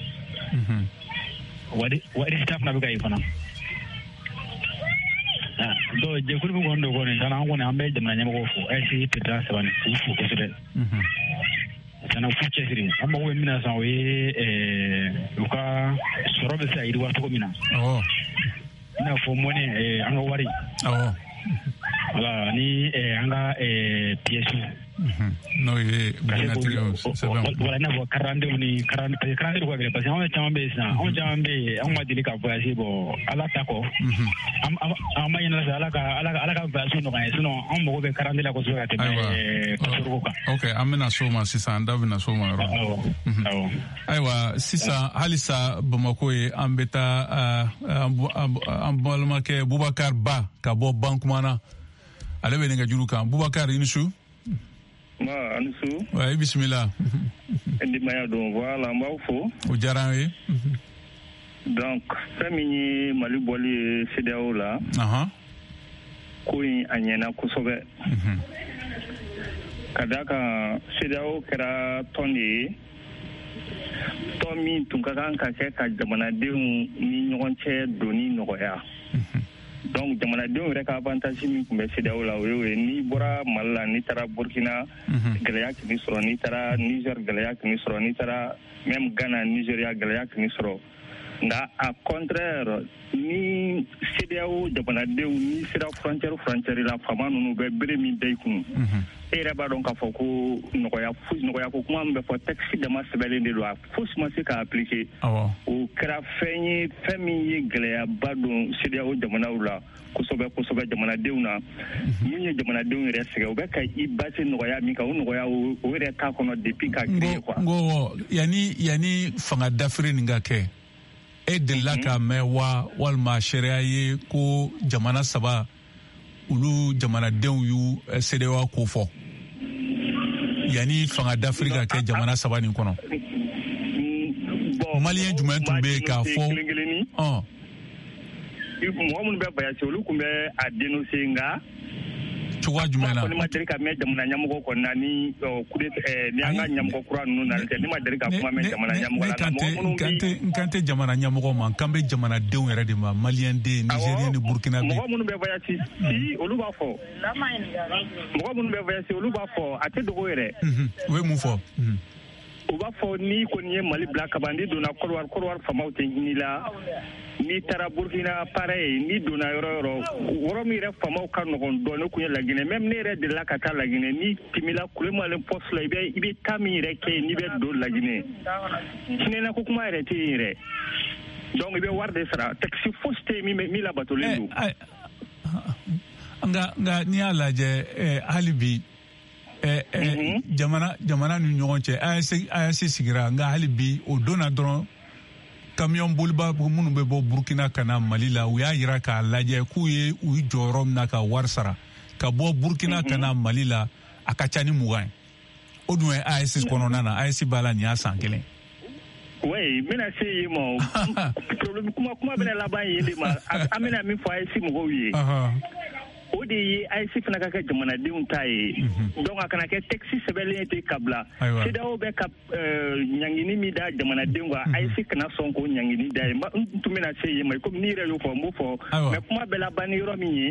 Wadi wadi staff na buga ifana. Do je kuri ko ndo ko ne sana ko ne ambe de manya ko fu ai si peta sabani fu ko sebe mhm sana fu chesiri amma we mina san we eh uka sorobe sa iri wa to mina oh na fo mone eh anga wari oh wala ni eh anga eh piesu mhm no ye binatrio sebe wala na bo karande ni karande karande ko gele parce que on chama be sa on chama be on ma dili ka voyage bo ala tako mhm am am ma yana ala ka ala ala ka voyage no kan sino on mo be karande la ko so ka te ko ka okay amena soma sisa anda bina soma ro aiwa sisa halisa Bamako e ambeta ambalma ke Boubacar Ba ka bo bankmana ale be nga juru kan Boubacar inisu ma anisu wa bismillah ndi maya don voilà mbaw fo o jaranwe donc famille mali boli cdao la aha ko anyena kusobe mhm kadaka cdao kera tondi tomi tunkakan ka ke ka jamana deun ni nyonche doni noya donc jamanadenw yɛrɛ ka avantage min tun bɛ CEDEAO la o ye ni bɔra Mali la ni taara Burkina gɛlɛya k'i sɔrɔ ni taara Niger gɛlɛya k'i sɔrɔ ni taara même Ghana Nigeria gɛlɛya k'i sɔrɔ nka a contraire ni CEDEAO jamanadenw ni sera frontière frontière la fama ninnu bɛ bere min da i kun e yɛrɛ b'a dɔn k'a fɔ ko nɔgɔya fosi nɔgɔya ko kuma min bɛ fɔ texte dama sɛbɛnlen de don a fosi ma se k'a appliquer o kɛra fɛn ye fɛn min ye gɛlɛyaba don CEDEAO jamanaw la kosɛbɛ kosɛbɛ jamanadenw na min ye jamanadenw yɛrɛ sɛgɛn o bɛ ka i base nɔgɔya min kan o nɔgɔya o yɛrɛ t'a kɔnɔ depuis ka créer quoi. n ko yanni yanni fanga dafiri nin ka kɛ e delila ka mɛn wa walima sariya ye ko jamana saba olu jamanadenw y'u CEDEAO ko fɔ yanni fanga dafiri ka kɛ jamana saba nin kɔnɔ maliyɛn jumɛn tun bɛ k'a fɔ ɔn mɔgɔ minnu bɛ voyage olu tun bɛ a dénoncer nka cogoya jumɛn na ne ma deli ka mɛn jamana ɲɛmɔgɔ kɔni na ni ni an ka ɲɛmɔgɔ kura ninnu na tɛ ne ma deli ka kuma mɛn jamana ɲɛmɔgɔ la mɔgɔ minnu bɛ n kan tɛ jamana ɲɛmɔgɔ ma n kan bɛ jamanadenw yɛrɛ de ma maliyɛn den nigérien ni burkina bi mɔgɔ minnu bɛ voyage si olu b'a fɔ mɔgɔ minnu bɛ voyage olu b'a fɔ a tɛ dogo yɛrɛ u bɛ mun fɔ u b'a fɔ ni kɔni ye Mali bila kaban ni donna Côte d'Ivoire Côte d'Ivoire famaw tɛ ɲini la ni taara Burkina pareil ni donna yɔrɔ yɔrɔ yɔrɔ min yɛrɛ famaw ka nɔgɔn dɔɔni ne kun ye Laginɛ même ne yɛrɛ delila ka taa Laginɛ ni timila kulemalen poste la i bɛ i bɛ taa min yɛrɛ kɛ n'i bɛ don Laginɛ sinɛna ko kuma yɛrɛ tɛ yen yɛrɛ donc i bɛ wari de sara taxi fosi tɛ yen min min labatolen don nka nka n'i y'a lajɛ hali bi eh eh jamana jamana ni ɲɔgɔn cɛ A S A S sigira nga hali bi o donna dɔrɔn camion boliba minnu bɛ bɔ Burkina kana Mali la u y'a yira k'a lajɛ k'u ye u jɔyɔrɔ min na ka wari sara ka bɔ Burkina kana Mali la a ka ca ni mugan ye o dun ye A S kɔnɔna na A S b'a la nin y'a san kelen. Oui, mena se ye mo problème kuma kuma bena laban ye de ma amena min fɔ A S mɔgɔw ye o de ye A S fana ka kɛ jamanadenw ta ye donc a kana kɛ texte sɛbɛnlen te kabila CEDEAO bɛ ka ɲangini min da jamanadenw kan A S kana sɔn ko ɲangini da ye n tun bena se ye ma comme ni yɛrɛ y'o fɔ n b'o fɔ mais kuma bɛ laban ni yɔrɔ min ye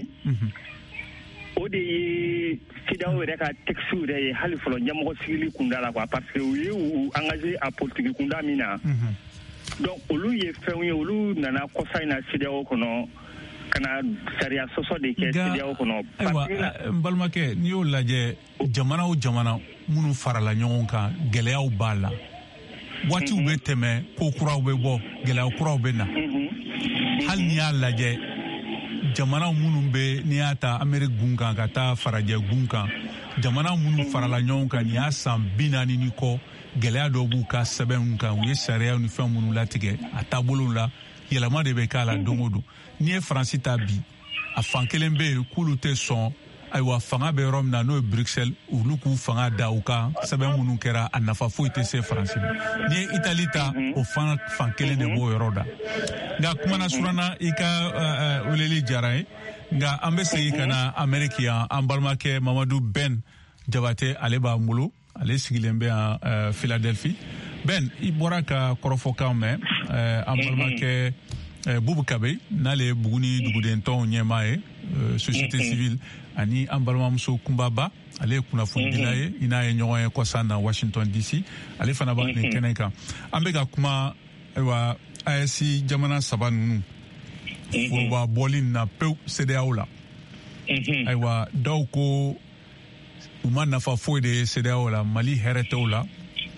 o de ye CEDEAO yɛrɛ ka texte yɛrɛ ye hali fɔlɔ ɲɛmɔgɔ sigili kunda la quoi parce que u ye u engagé a politique kunda min na donc olu ye fɛnw ye olu nana kɔsa in na CEDEAO kɔnɔ kana sariya sɔsɔ de kɛ CEDEAO kɔnɔ. Ayiwa n balimakɛ n'i y'o lajɛ jamana o jamana minnu farala ɲɔgɔn kan gɛlɛyaw b'a la waatiw bɛ tɛmɛ ko kuraw bɛ bɔ gɛlɛya kuraw bɛ na hali n'i y'a lajɛ jamana minnu bɛ n'i y'a ta Amérique gun kan ka taa farajɛ gun kan jamana minnu farala ɲɔgɔn kan nin y'a san bi naani ni kɔ gɛlɛya dɔw b'u ka sɛbɛnw kan u ye sariyaw ni fɛn minnu latigɛ a taabolow la yɛlɛma de bɛ k'a la don o don n'i ye Faransi ta bi a fan kelen bɛ yen k'olu tɛ sɔn ayiwa fanga bɛ yɔrɔ min na n'o ye Bruxelles olu k'u fanga da u kan sɛbɛn minnu kɛra a nafa foyi tɛ se Faransi ma n'i ye Itali ta o fana fan kelen de b'o yɔrɔ da nka kumana surana i ka weleli diyara ye nka an bɛ segin ka na Amérique yan an balimakɛ Mamadu Ben Jabate ale b'an bolo ale sigilen bɛ yan Philadelphie Ben i bɔra ka kɔrɔfɔkan mɛn an balimakɛ Bubu Kabe n'ale Buguni duguden tɔnw ɲɛmaa ye société civile ani an balimamuso Kunbaba ale ye kunnafonidila ye i n'a ye ɲɔgɔn ye kɔsan na Washington D C ale fana b'a nin kɛnɛ kan an bɛ ka kuma ayiwa A S jamana saba ninnu foroba bɔli na pewu CEDEAO la ayiwa dɔw ko u ma nafa foyi de ye CEDEAO la Mali hɛrɛ t'o la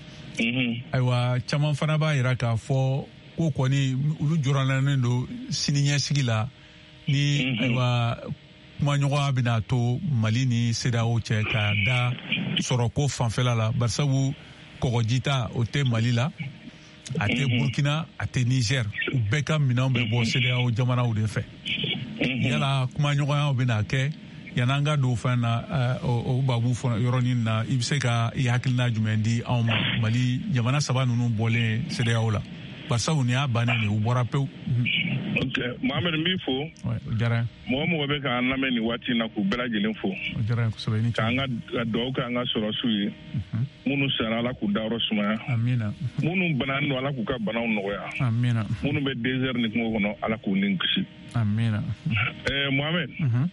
ayiwa caman fana b'a yira k'a fɔ ko kɔni olu jɔrɔnalen don siniɲɛsigi la ni ayiwa kumaɲɔgɔnya bɛna to Mali ni CEDEAO cɛ ka da sɔrɔ ko fanfɛla la barisabu kɔgɔjita o tɛ Mali la a tɛ Burkina a tɛ Niger u bɛɛ ka minɛnw bɛ bɔ CEDEAO jamanaw de fɛ yala kumaɲɔgɔnyaw bɛna kɛ yan'an ka don fɛn na o babu yɔrɔnin na i bɛ se ka i hakilina jumɛn di anw ma Mali jamana saba ninnu bɔlen CEDEAO la basabu ni y'a bannen de u bɔra pewu. Ok Mohamed n b'i fo. o diyara n ye. mɔgɔ mɔgɔ bɛ k'an lamɛn nin waati in na k'u bɛɛ lajɛlen fo. o diyara n ye kosɛbɛ i ni ce. k'an ka dugawu kɛ an ka sɔrɔsiw ye minnu sara Ala k'u dayɔrɔ sumaya amina minnu banalen don Ala k'u ka banaw nɔgɔya amina minnu bɛ désert ni kungo kɔnɔ Ala k'u ni kisi amina. ɛɛ Mohamed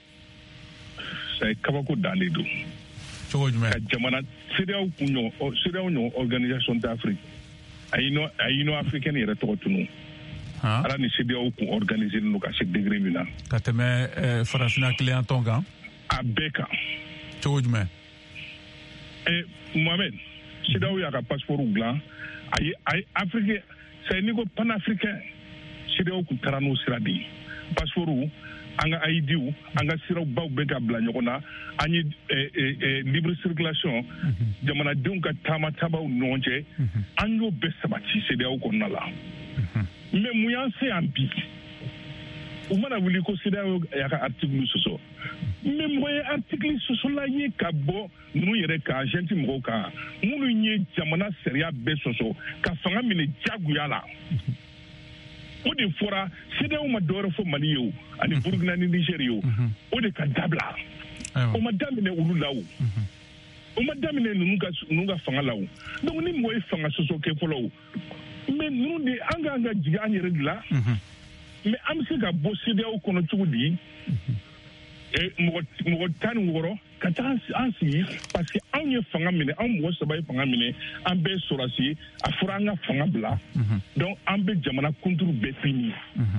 c'est kabako dan de don cogo jumɛn ka jamana CEDEAO kun ɲɔgɔn CEDEAO ɲɔgɔn organisation d'Afrique a union a union africaine yɛrɛ tɔgɔ tunu Ala ni CEDEAO kun organiser no ka se degré min na ka tɛmɛ farafina client tɔn kan a bɛɛ kan cogo jumɛn eh Mohamed CEDEAO y'a ka passeport dilan a ye Afrique c'est ni ko panafricain CEDEAO kun taara n'o sira de ye passeport an ka I D an ka siraw baw bɛ ka bila ɲɔgɔn na an ye libre circulation jamanadenw ka taama taabaw ɲɔgɔn cɛ an y'o bɛɛ sabati CEDEAO kɔnɔna la mais mun y'an se yan bi u mana wuli ko CEDEAO y'a ka article sɔsɔ mais mɔgɔ ye article sɔsɔla ye ka bɔ ninnu yɛrɛ kan agenti mɔgɔw kan minnu ye jamana sariya bɛɛ sɔsɔ ka fanga minɛ jagoya la o de fɔra CEDEAO ma dɔwɛrɛ fɔ Mali ye o ani Burkina ni Niger ye o o de ka dabila o ma daminɛ olu la o o ma daminɛ ninnu ka ninnu ka fanga la o donc ni mɔgɔ ye fanga sɔsɔ kɛ fɔlɔ o mais ninnu de an ka an ka jigin an yɛrɛ de la mais an bɛ se ka bɔ CEDEAO kɔnɔ cogo di mɔgɔ mɔgɔ tan ni wɔɔrɔ ka taa an sigi parce que anw ye fanga minɛ anw mɔgɔ saba ye fanga minɛ an bɛɛ sɔrɔsi ye a fɔra an ka fanga bila donc an bɛ jamana kunturu bɛɛ fini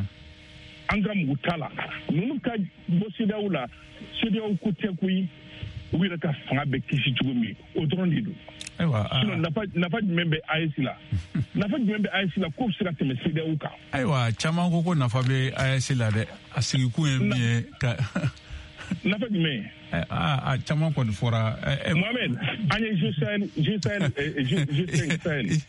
an ka mugu t'a la ninnu ka bɔ CEDEAO la CEDEAO ko tɛ koyi u yɛrɛ ka fanga bɛ kisi cogo min o dɔrɔn de don sinon nafa nafa jumɛn bɛ A E S la nafa jumɛn bɛ A E S la k'o bɛ se ka tɛmɛ CEDEAO kan ayiwa caman ko ko nafa bɛ A E S la dɛ a sigikun ye min ye ka nafa jumɛn a a caman kɔni fɔra Mohamed an ye Justin Justin Justin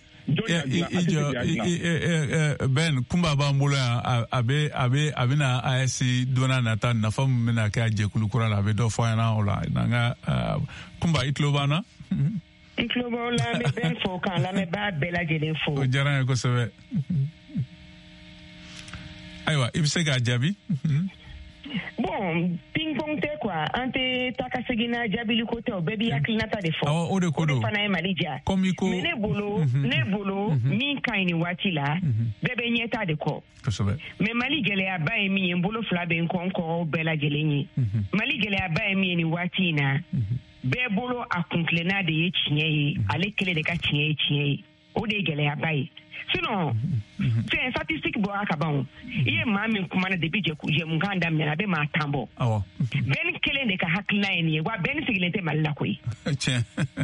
Ben kumba b'an bolo yan a bɛ a bɛ a bɛna A S donna nata nafa min bɛna kɛ a jɛkulu kura la a bɛ dɔ fɔ an ɲɛna o la n'an ka kumba i tulo b'an na. I tulo b'aw la an bɛ bɛn fɔ k'an lamɛnbaa bɛɛ lajɛlen fɔ. O diyara n ye kosɛbɛ. Ayiwa i bɛ se k'a jaabi. Bon ping pong tɛ quoi an tɛ taa ka segin na jaabili ko tɛ o bɛɛ b'i hakilinata de fɔ. Awɔ o de ko don. O de fana ye Mali diya. Comme i ko. Mais ne bolo ne bolo min ka ɲi nin waati la bɛɛ bɛ ɲɛta de kɔ. Kosɛbɛ. Mais Mali gɛlɛyaba ye min ye n bolo fila bɛ n kɔ n kɔrɔw bɛɛ lajɛlen ye. Mali gɛlɛyaba ye min ye nin waati in na bɛɛ bolo a kuntilenna de ye tiɲɛ ye ale kelen de ka tiɲɛ ye tiɲɛ ye o de ye gɛlɛyaba ye. Sinon, c'est un statistique bɔra ka ban o. I ye maa min kumana depuis jɛmukan daminɛna a bɛ maa tan bɔ. Awɔ. Bɛɛ kelen de ka hakilina ye nin ye wa bɛɛ ni sigilen tɛ Mali la koyi. Tiɲɛ.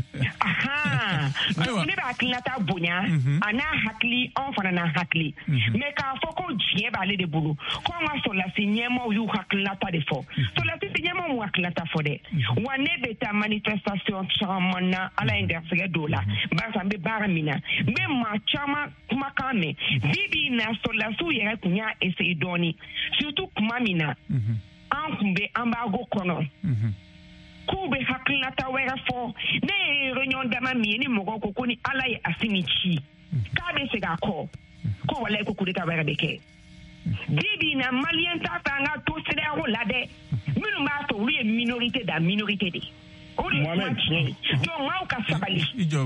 Ahan. Donc ne bɛ hakilinata bonya a n'a hakili anw fana n'an hakili. Mais k'a fɔ ko diɲɛ b'ale de bolo ko an ka sɔrɔdasi ɲɛmaaw y'u hakilinata de fɔ. Sɔrɔdasi ɲɛmaaw m'u hakilinata fɔ dɛ. Wa ne bɛ taa manifestation caman na Ala ye n garisɛgɛ don o la barisa n bɛ baara min na n bɛ maa caman kumakan mɛn bi bi in na sɔrɔdasiw yɛrɛ tun y'a essayer dɔɔni surtout kuma min na an tun bɛ embargo kɔnɔ k'u bɛ hakilinata wɛrɛ fɔ ne ye réunion dama min ye ni mɔgɔw ko ko ni Ala ye Asimi ci k'a bɛ segin a kɔ ko walayi ko coup d'état wɛrɛ bɛ kɛ bi bi in na maliyɛn t'a fɛ an ka to C E D E A O la dɛ minnu b'a fɛ olu ye minorité da minorité de o de ye kuma tiɲɛ ye donc maaw ka sabali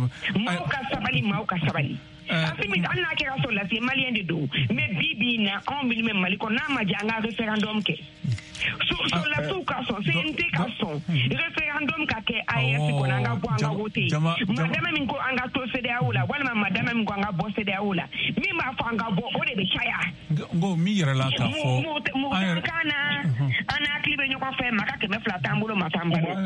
maaw ka sabali maaw ka sabali. Asimi an n'a kɛra sɔrɔdasi maliyɛn de don mais bi bi in na anw minnu bɛ Mali kɔnɔ n'a ma diya an ka référendum kɛ sɔrɔdasiw ka sɔn C N T ka sɔn référendum ka kɛ A E S kɔnɔ an ka bɔ an ka voter madame min ko an ka to C E D E A O la walima madame min ko an ka bɔ C E D E A O la min b'a fɔ an ka bɔ o de bɛ caya. N ko min yɛrɛ la k'a fɔ mutankan na an hakili bɛ ɲɔgɔn fɛ maa ka kɛmɛ fila t'an bolo maa t'an balo.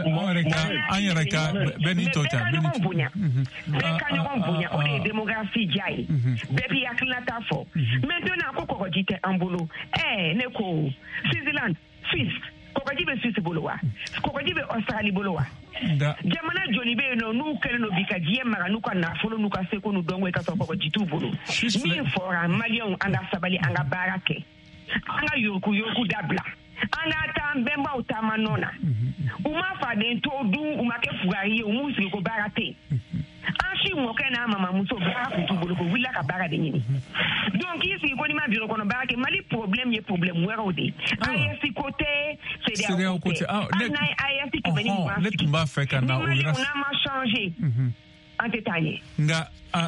An yɛrɛ ka bɛɛ n'i tɔ ta bɛɛ ka ɲɔgɔn bonya bɛɛ ka ɲɔgɔn bonya o de ye démographie diya ye bɛɛ b'i hakilinata fɔ maintenant ko kɔgɔji tɛ an bolo ɛɛ ne ko Switzerland Suisse kɔgɔji bɛ Suisse bolo wa kɔgɔji bɛ Australie bolo wa jamana joli bɛ yen nɔ n'u kɛlen don bi ka diɲɛ mara n'u ka nafolo n'u ka seko n'u dɔnko ye ka sɔrɔ kɔgɔji t'u bolo min fɔra maliyɛnw an ka sabali an ka baara kɛ an ka yoruku yoruku dabila an ka taa an bɛnbaw taama nɔ na u ma faden to dun u ma kɛ fugari ye u m'u sigi ko baara tɛ yen an si mɔkɛ n'a mamamuso baara kun t'u bolo ko wulila ka baara de ɲini donc k'i sigi ko n'i ma biro kɔnɔ baara kɛ Mali problème ye problème wɛrɛw de A E S ko tɛ C E D E A O ko tɛ hali n'a ye A E S kɛmɛ ni mugan ne tun b'a fɛ ka na o yɔrɔ ni Maliɲɛnw n'a ma changer an tɛ taa ɲɛ nka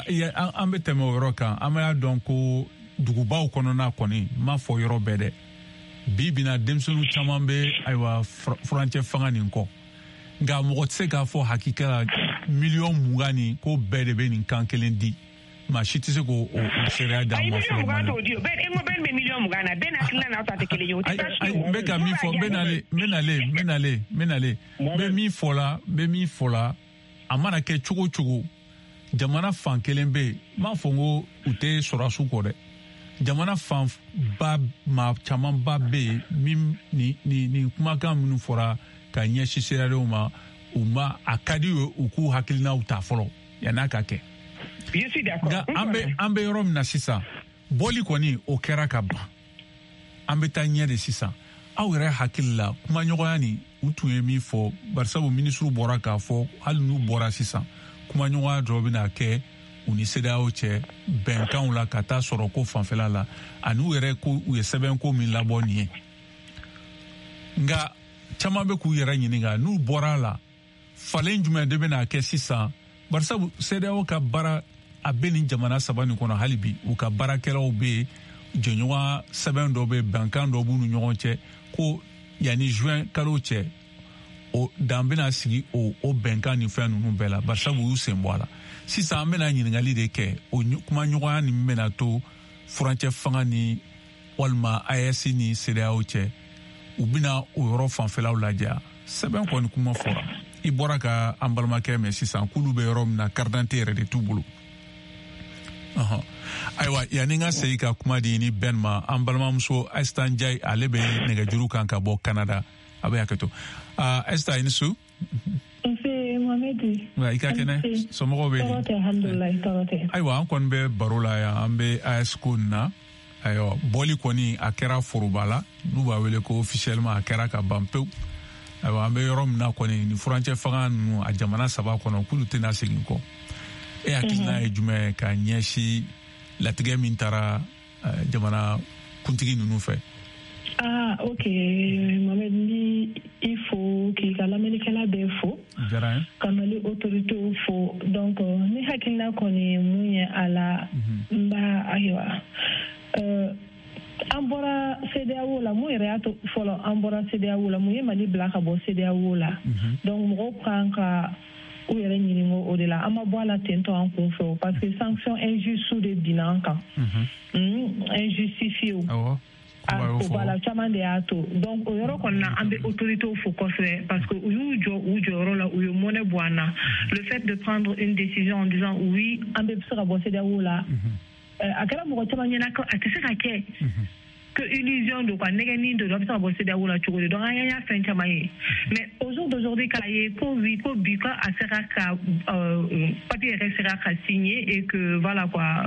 an bɛ tɛmɛ o yɔrɔ kan an b'a dɔn ko dugubaw kɔnɔna kɔni n m'a fɔ yɔrɔ bɛɛ dɛ bi bi in na denmisɛnninw caman bɛ ayiwa furancɛ fanga nin kɔ nka mɔgɔ tɛ se k'a fɔ hakika la miliyɔn mugan nin ko bɛɛ de bɛ nin kan kelen di maa si tɛ se k'o sariya d'a ma fɔlɔ. miliyɔn mugan t'o di o bɛɛ e ko bɛɛ bɛ miliyɔn mugan na bɛɛ n'a hakilina n'aw ta tɛ kelen ye o tɛ baasi ye o. n bɛ ka min fɔ n bɛ nale n bɛ nale n bɛ nale n bɛ nale n bɛ min fɔ la n bɛ min fɔ la a mana kɛ cogo o cogo jamana fan kelen bɛ yen n b'a fɔ n ko u tɛ sɔrɔdasiw kɔ dɛ jamana fan ba maa camanba bɛ yen min ni ni ni kumakan minnu fɔra ka ɲɛsin seerew ma u ma a ka di u k'u hakilinaw ta fɔlɔ yan'a ka kɛ. nka an bɛ an bɛ yɔrɔ min na sisan bɔli kɔni o kɛra ka ban an bɛ taa ɲɛ de sisan aw yɛrɛ hakili la kumaɲɔgɔnya nin u tun ye min fɔ barisabu minisiriw bɔra k'a fɔ hali n'u bɔra sisan kumaɲɔgɔnya dɔw bɛna kɛ u ni C E D E A O cɛ bɛnkanw la ka taa sɔrɔ ko fanfɛla la ani u yɛrɛ ko u ye sɛbɛn ko min labɔ nin ye nka caman bɛ k'u yɛrɛ ɲininka n'u bɔra la falen jumɛn de bɛna kɛ sisan barisabu C E D E A O ka baara a bɛ nin jamana saba nin kɔnɔ hali bi u ka baarakɛlaw bɛ yen jɛɲɔgɔn sɛbɛn dɔw bɛ bɛnkan dɔw b'u ni ɲɔgɔn cɛ ko yanni juin kalo cɛ o dan bɛna sigi o o bɛnkan ni fɛn ninnu bɛɛ la barisabu u y'u sen bɔ a la sisan an bɛna ɲininkali de kɛ o kumaɲɔgɔnya nin bɛna to furancɛ fanga ni walima A E S ni C E D E A O cɛ u bɛna o yɔrɔ fanfɛlaw lajɛ sɛbɛn kɔni kuma fɔra i bɔra ka an balimakɛ mɛn sisan k'olu bɛ yɔrɔ min na carte d'identité yɛrɛ de t'u bolo ayiwa yanni n ka segin ka kuma di ni Ben ma an balimamuso Aistan Jai ale bɛ nɛgɛjuru kan ka bɔ Canada abe yaketo ah esta insu c'est Mohamed wa ikakene somogo be alhamdulillah tawate aywa an kon be barola ya ambe asko na ayo boli koni akera forubala nuba wele ko officiellement akera ka bampew aywa ambe yorom na koni ni frontière fanga nu a jamana saba kono kulu tena segin ko e akina e jume ka nyeshi latige min tara jamana kuntigi nunu fe. Ah, ok. Mohamed dit il faut qu'il y ait l'Amérique là des faux. Comme les autorités faux. Donc, nous hakina koni mouye ala mba aywa. Euh, ambora C D A O la mouye reato folo ambora C D A O la mouye mali blaka bo C D A O la. Donc, mo reprend ka ou yere nyingo au-delà. Ama boala tento en confort parce que sanction injuste sous des binanka. Injustifié. Voilà, chaman de ato. Donc, au yoro qu'on a des autorités au focus parce que ou jo ou jo rola ou monnaie boana. Le fait de prendre une décision en disant oui, ambe sera bossé de là. À quel moment chaman yana ko atesera ke que illusion de quoi négani de l'observer bossé de là tu vois. Donc rien ya fin chamaye. Mais au jour d'aujourd'hui quand il y a covid ko bika asera ka papier restera ka signé et que voilà quoi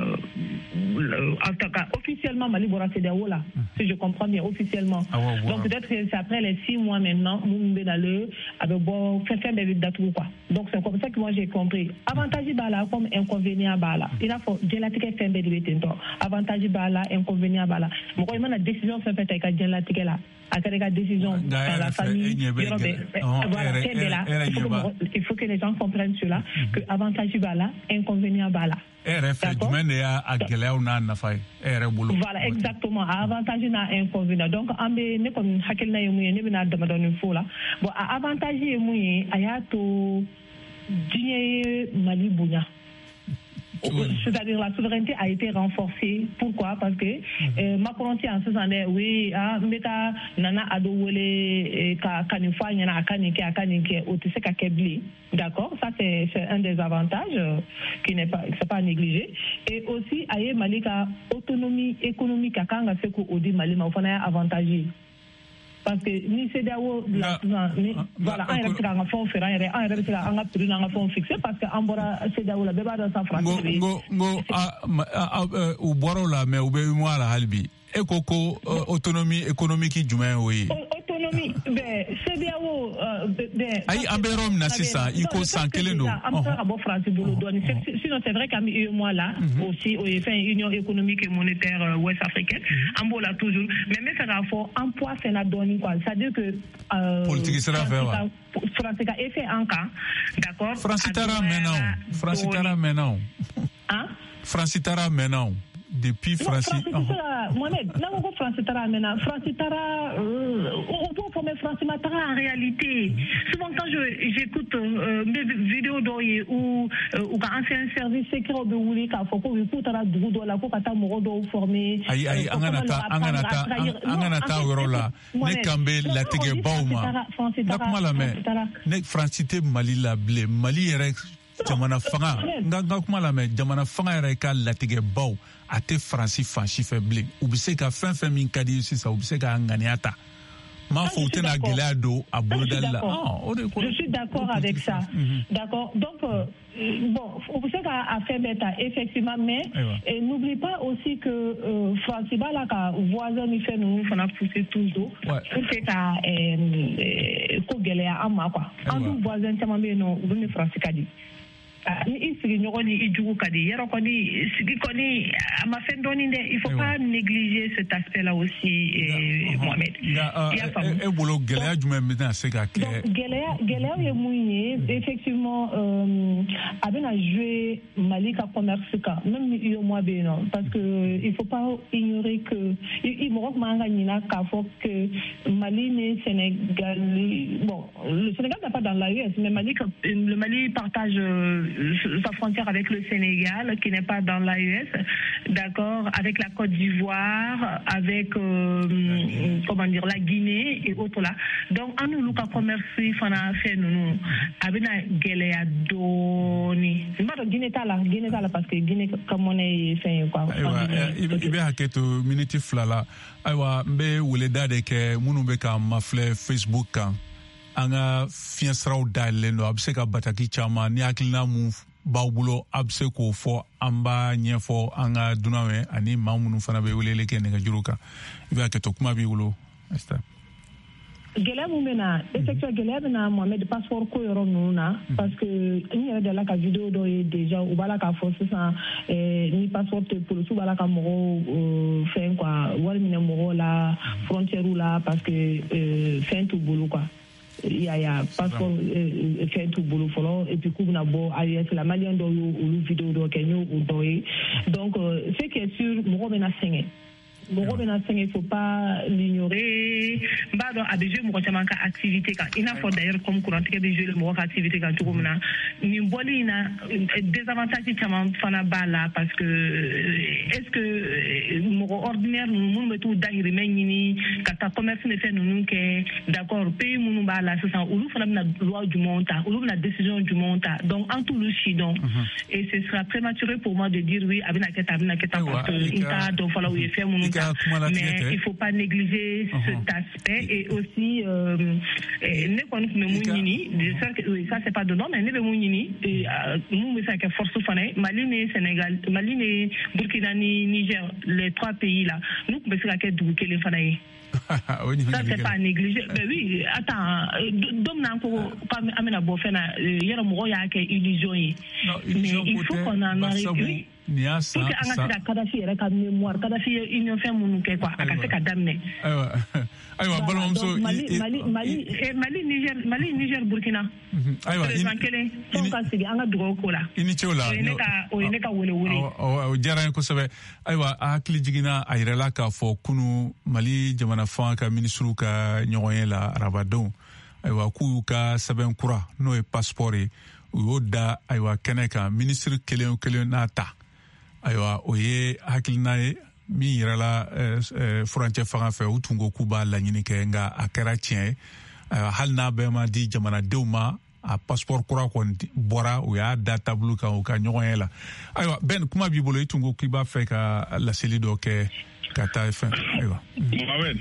en tout cas officiellement Mali bora C D A O là si je comprends bien officiellement ah, ouais, ouais. Donc peut-être que c'est après les six mois maintenant Moumbe dans le avec bon faire faire des dates ou quoi. Donc c'est comme ça que moi j'ai compris avantage bala comme inconvénient bala il a faut gelatike faire des détento avantage bala inconvénient bala moi il m'a la décision fait peut-être avec gelatike là avec la décision dans la famille voilà il faut que les gens comprennent cela que avantage bala inconvénient bala. R F du ya agelew na na fay R bulu voilà exactement avantage na inconvénient donc ambe ne kon hakil na yemu ne bina dama don fo la bon avantage yemu ayato dinye Mali bunya. C'est-à-dire la souveraineté a été renforcée. Pourquoi? Parce que euh, Macron en ce sens oui ah meta nana adowele ka kanifwa nyana akanike akanike otise ka kebli. D'accord, ça c'est c'est un des avantages euh, qui n'est pas c'est pas négligé et aussi aye malika autonomie économique akanga seko odi Mali ma fona avantagé. Parce que ni C D A O voilà un répéta en fond faire un répéta en prix en fond fixé parce que ambora C D A O la beba dans sa France ngo ngo u boro la mais u be mo ala halbi e koko autonomie économique jumain oui autonomie ben C D A O ben ay amberom na sisa iko sankele no amara bo France bolo doni sinon c'est vrai qu'à eu moi là aussi au fin union économique et monétaire ouest africaine ambola toujours mais mais ça fort emploi c'est la doni quoi ça veut dire que politique sera fait France a effet en cas d'accord France tara maintenant France tara maintenant hein France tara maintenant depuis Francis Mohamed non on France tara maintenant France tara on peut former France tara en réalité souvent quand je j'écoute mes vidéos d'oyer ou ou quand ancien service secret de Wuli ka foko wi kutara dugu do la ko kata mo do former ay ay anganata anganata anganata worola ne kambe la tege bauma nakuma la me ne Francité Mali la blé Mali yere jamana fanga nga kuma la me jamana fanga yere ka la tege baw ate Francis fanchi faible ou bi se ka fin fin min kadi si ça ou bi se ka nganiata ma faut tena gelado à Bourdella. Je suis d'accord avec ça. D'accord. Donc euh, bon, vous savez qu'à faire bêta effectivement mais et n'oublie pas aussi que euh, Francis là ka voisin il fait nous on a poussé toujours. C'est qu'à euh ko gelea ama quoi. En nous voisin tellement bien non, vous ne Francis kadi. Il il faut pas négliger cet aspect-là aussi, Mohamed. Effectivement, Aben a joué Malika commerce même il mois bénin parce que il faut pas ignorer que il me que Mali et Sénégal bon le Sénégal n'est pas dans la U S mais Mali le Mali partage sa frontière avec le Sénégal, qui n'est pas dans l'A E S, d'accord, avec la Côte d'Ivoire, avec euh, comment dire la Guinée et autres là. Donc en nous le commerce fana fait nous abina gelea doni. Mbaro Guinée tala, Guinée tala parce que Guinée comme on est fait quoi. Ibe haketo minute flala. Aywa mbe wule dade ke munu be ka mafle Facebook kan. Anga fiensraw dalen no abse ka bataki chama ni akilna mu bawbulo abse ko fo amba nyefo anga dunawe ani mamunu fana be wule leke ne juruka ibe haketo kuma bi wulo esta gele mu mena effectivement gele bena Mohamed passeport ko yoro nuna parce que ni yere de la ka vidéo do e déjà ou bala ka force ça ni passeport pour tout bala ka mo fait quoi wal mi ne mo la frontière là parce que fin tout boulot quoi il y a, y a passeport fait tout boulot follow et puis coup na bo alias la malien do ou vidéo do kenyo ou doé donc c'est que sur mo mena sengé Bon, il ne faut pas l'ignorer. Bah, à des jeux, moi, j'ai manqué activité. Il faut d'ailleurs comme courant que des jeux, moi, activité quand tout le monde. Mais bon, il y a des avantages qui sont fana bala parce que est-ce que mon ordinaire, nous nous mettons dans les mains, quand commerce ne fait nous que d'accord, pays nous bala, c'est ça. Ou nous faisons la loi du montant, ou nous la décision du montant. Donc en tout le chidon. Et ce sera prématuré pour moi de dire oui, avec la quête, avec la quête, parce que il a donc falloir y faire mon mais il ne faut pas négliger uh-huh. cet aspect et aussi ne connaît ça c'est pas de nom mais ne mounini nous mais ça que force fané Mali et Sénégal Mali et Burkina Niger les trois pays là nous mais c'est que du les fané ça c'est pas négligé mais oui attends dom na ko comme amena bo fena yero mo ya ke illusion mais il faut qu'on en arrive Nia sa sa anga Kadhafi era ka mémoire Kadhafi union fait mon ke quoi aka se ka damne aywa aywa balom so Mali Mali Mali Mali Niger Mali Niger Burkina aywa in son ka sigi anga dugo ko la ini chola ne ka o ne ka wole wole o jara ko sabe aywa akli jigina ayrela ka fo kunu Mali jamana fa ka ministru ka nyoyen la rabadon aywa ku ka saben kura no e passeport o da aywa keneka ministre kelen kelen nata aywa oye hakilina ye mi yirala frontière fanga fe utungo kuba la nyini ke nga akara tien hal na be ma di jamana deuma a passeport kura ko bora o ya data blue ka o ka nyoyen la aywa ben kuma bi bolo utungo kiba fe ka la selido ke ka ta fe aywa Mohamed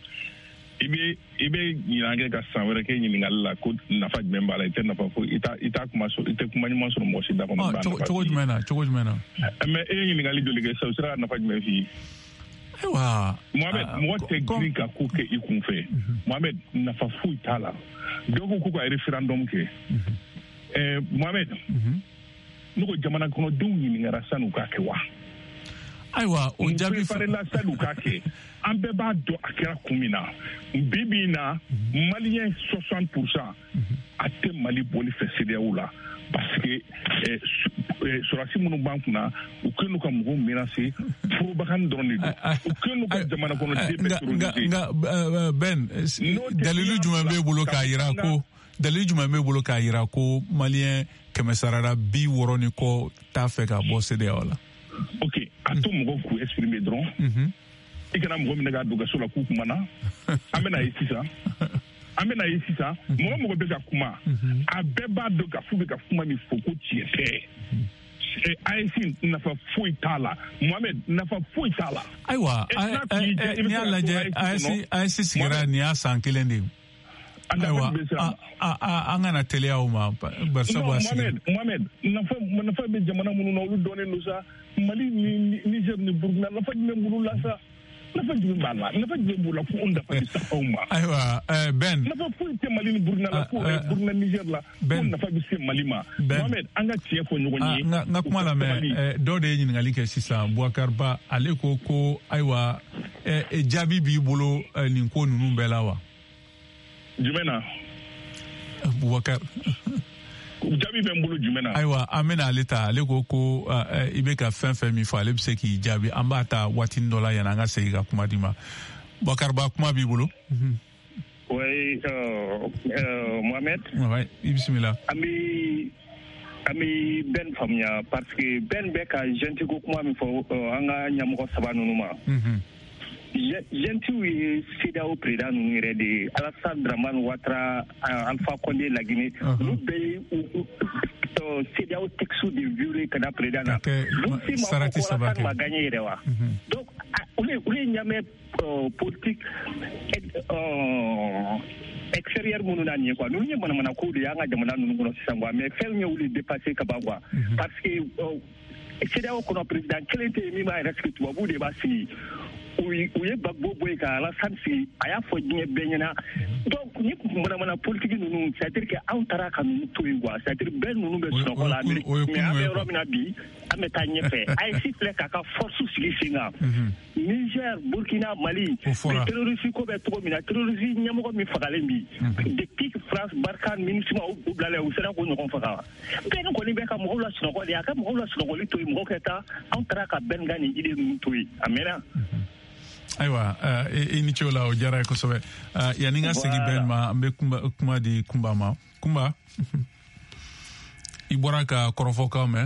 ibe ibe nyinange ka sanwere ke nyingal la ko na faj memba la ite na fa ko ita ita kuma so ite kuma nyuma so mo si da ko ba to jumena to jumena me e nyingal do lige so sira na faj me fi ewa Mohamed mo te grika ko ke ikun fe Mohamed na fa fu itala dogo ko ko referendum ke eh Mohamed nuko jamana kono du nyingara sanu ka ke wa aywa o jabi fa la sanu ka ke ambe ba do akira kumina bibi na malien soixante pour cent ate Mali boli fe C D A O la parce que sur la simunu bankuna o kenu ka mugo menacé pour bakan drone o kenu ka jamana kono débétoronisé ben dalilu jumambe bolo ka yira ko dalilu jumambe bolo ka yira ko malien kemesarara bi woroni ko ta fe ka bo C D A O la OK ato mugo ku exprimer drone ikana mugo minega duga sola ku kumana amena yisisa amena yisisa mo mugo beka kuma abeba duga fubi ka kuma mi foko tiete e aisi nafa fuitala Mohamed nafa fuitala aiwa ni alaje aisi aisi sigira ni asankilende aiwa angana telea uma barsa basi Mohamed Mohamed nafa nafa be jamana munu no lu donen lusa Mali ni Niger ni Burkina nafa me munu la sa nafa jibe bala nafa jibe bula ku onda fa sa uma aiwa ben nafa fuite Mali ni Burkina la ku Burkina Niger la ben nafa bi se Mali ma Mohamed anga tie fo nyugo ni na kuma la me do de yin ngali ke sisa Boubacar Ba ale ko ko aiwa e jabi bi bolo ni ko nunu belawa jumena Boubacar jabi ben bolo jumena aiwa amena leta le ko ko ibe ka fen fen mi fa le bse ki jabi ambata watin dola yana nga se ga kuma dima Boubacar Ba kuma bi bolo oui euh Mohamed ouais bismillah ami ami ben famia parce que ben beka gente ko kuma mi fo anga nyamuko sabanu numa mhm gente wi sida au président nu rede Alassane Dramane Ouattara Alpha Condé la Guinée nous be to sida au texte de violer kana président na sarati sabaka ma gagner rewa donc ule ule nyame politique euh extérieur munu na nie quoi nous nie mana mana ko de yanga jamana nu ngono sangwa mais fel nye uli dépasser kabagwa parce que sida au kono président kelete mi ma respect wa bu de basi oui oui bagbo boy ka la sansi aya fo nye benyana donc ni mana mana politique nous c'est-à-dire que en taraka nous to igwa c'est-à-dire ben nous be so ko la Amérique mais ame romina bi ame tanye fe ay sifle ka ka force sigi singa Niger Burkina Mali terroriste ko be to mina terroriste nyamo ko mi fagale mbi depuis France Barkhane ministre ou blale ou sera ko no faga ben ko ni be ka mo la sino ko ya ka mo la sino ko li to mo keta en taraka ben gani ide nous to amena aywa e ni chola o jara ko sobe ya ninga segi ben ma mbe kumba kuma di kumba ma kumba ibora ka korofo ka me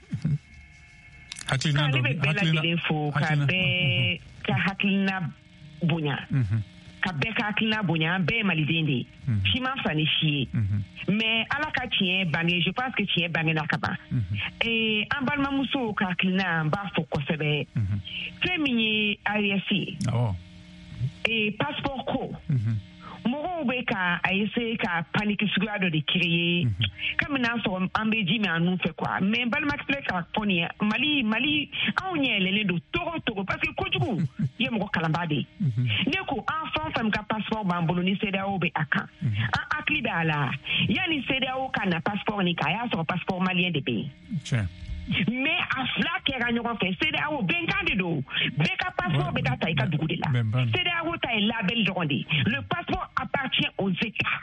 haklina do haklina fo ka be ka haklina bunya ka be ka haklina bunya be malidende chima fani chi mais ala ka tien bangé je pense que tien bangé na kaba et en balma muso ka haklina ba fo ko sebe femini ariasi oh et passeport ko moro be ka ayese ka panique sugado de créer comme na so ambeji me anu fait quoi mais balma explique ka poni mali mali awnye lele do toro toro parce que kojugu ye mo kalambade neko enfant femme ka passeport bambolo ni C D A O be aka en akli dala yani C D A O kana passeport ni ka ya so passeport malien de pays mais à cela qui est gagné fait C D A O ben candido beka passeport beka taika dugu de là C D A O ta label drondi le passeport appartient aux États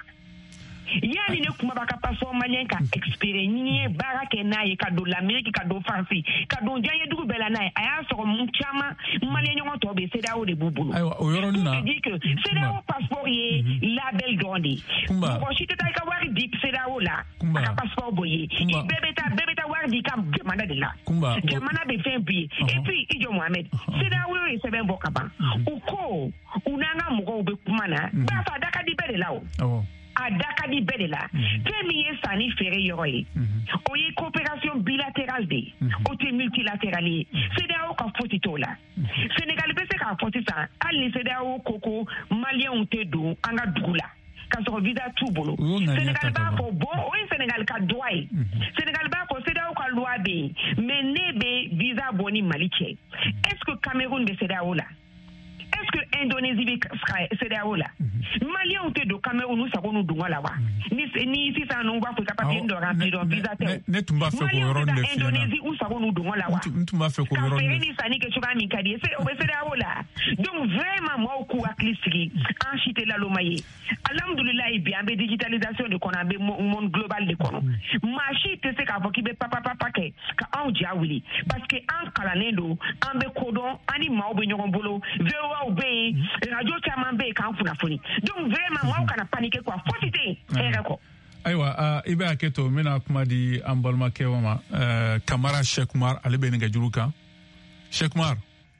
yani ne kuma baka passeport malien ka expiré ni baraka na ye ka do l'Amérique ka do France ka do janye dugu bela na aya so mu chama malien ngon to be C D A O de bubulu o yoro na dit que C D A O passeport ye label drondi ko shite taika wari dik C D A O la ka passeport boye bebeta bebeta wari dik am demanda de la demanda be fin puis et puis Ijo Mohamed C D A O e seben bokaba uko unanga mugo be kumana ba fa daka di bele la o adaka di bedela premier sani fere yoroye oyi coopération bilatérale de ote multilatérale C D A O ka fotito la Sénégal be se ka fotisa ali C D A O koko malien unte do anga dugula ka so visa tout bolo Sénégal ba ko bon oyi Sénégal ka droit Sénégal ba ko C D A O ka loi be mais ne be visa boni maliche est-ce que Cameroun be C D A O la est-ce que Indonésie be C D A O la malien ou te do Cameroun nous savons nous dunga la wa ni ni si ça non va faut papier de remplir visa te ne tumba fe ko ron le fi Indonésie où savons nous dunga la wa tumba fe ko ron le ni sani que tu vas mi kadi c'est au C D A O la donc vraiment moi ku aklisri enchiter la lomaye alhamdulillah et bien be digitalisation de konabe monde global de kono machi te se ka foki be papa papa ke ka on jawili parce que en kalanendo en be kodon ani ma obe nyombolo vewa obe radio chama be kan funa funi donc vraiment moi on kana paniquer quoi fotité ereko aywa ibe aketo mina kuma di ambalma kewama Kamara Cheikh Oumar ali be nga juruka Cheikh Oumar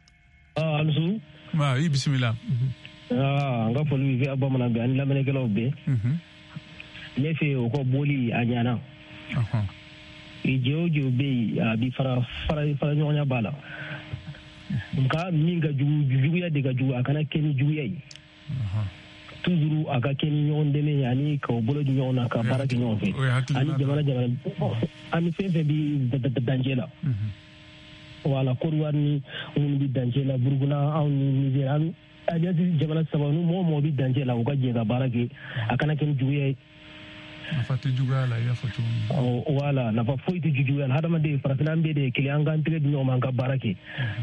ah alsu ma yi bismillah ah nga folu vi abamana be an lamene gelo be mhm ne fe ko boli anyana aha e jeojo be abi fara fara fara nyonya bala nka minga jugu jugu ya de jugu akana keni jugu yayi aha toujours aka keni nyon deme yani ko bolo di nyon aka para di nyon fe ani jamana jamana ani fe fe bi dangela wala korwani mun bi dangela burguna aw ni nigeria ani adi jamana sabanu mo mo bi dangela o gaje ga barake akana keni jugu yayi fati jugala ya fatu wala na fa foiti jugala hada ma de farafina be de kilianga entre di nyon ka barake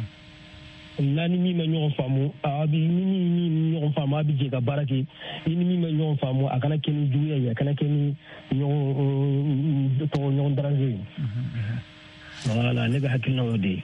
nani mi ma ñoo famu abi ni ni ni ñoo famu abi je ka barake ni ni ma ñoo famu akana ken juya ya akana ken ñoo to ñoo daraje wala ne ga hakil no de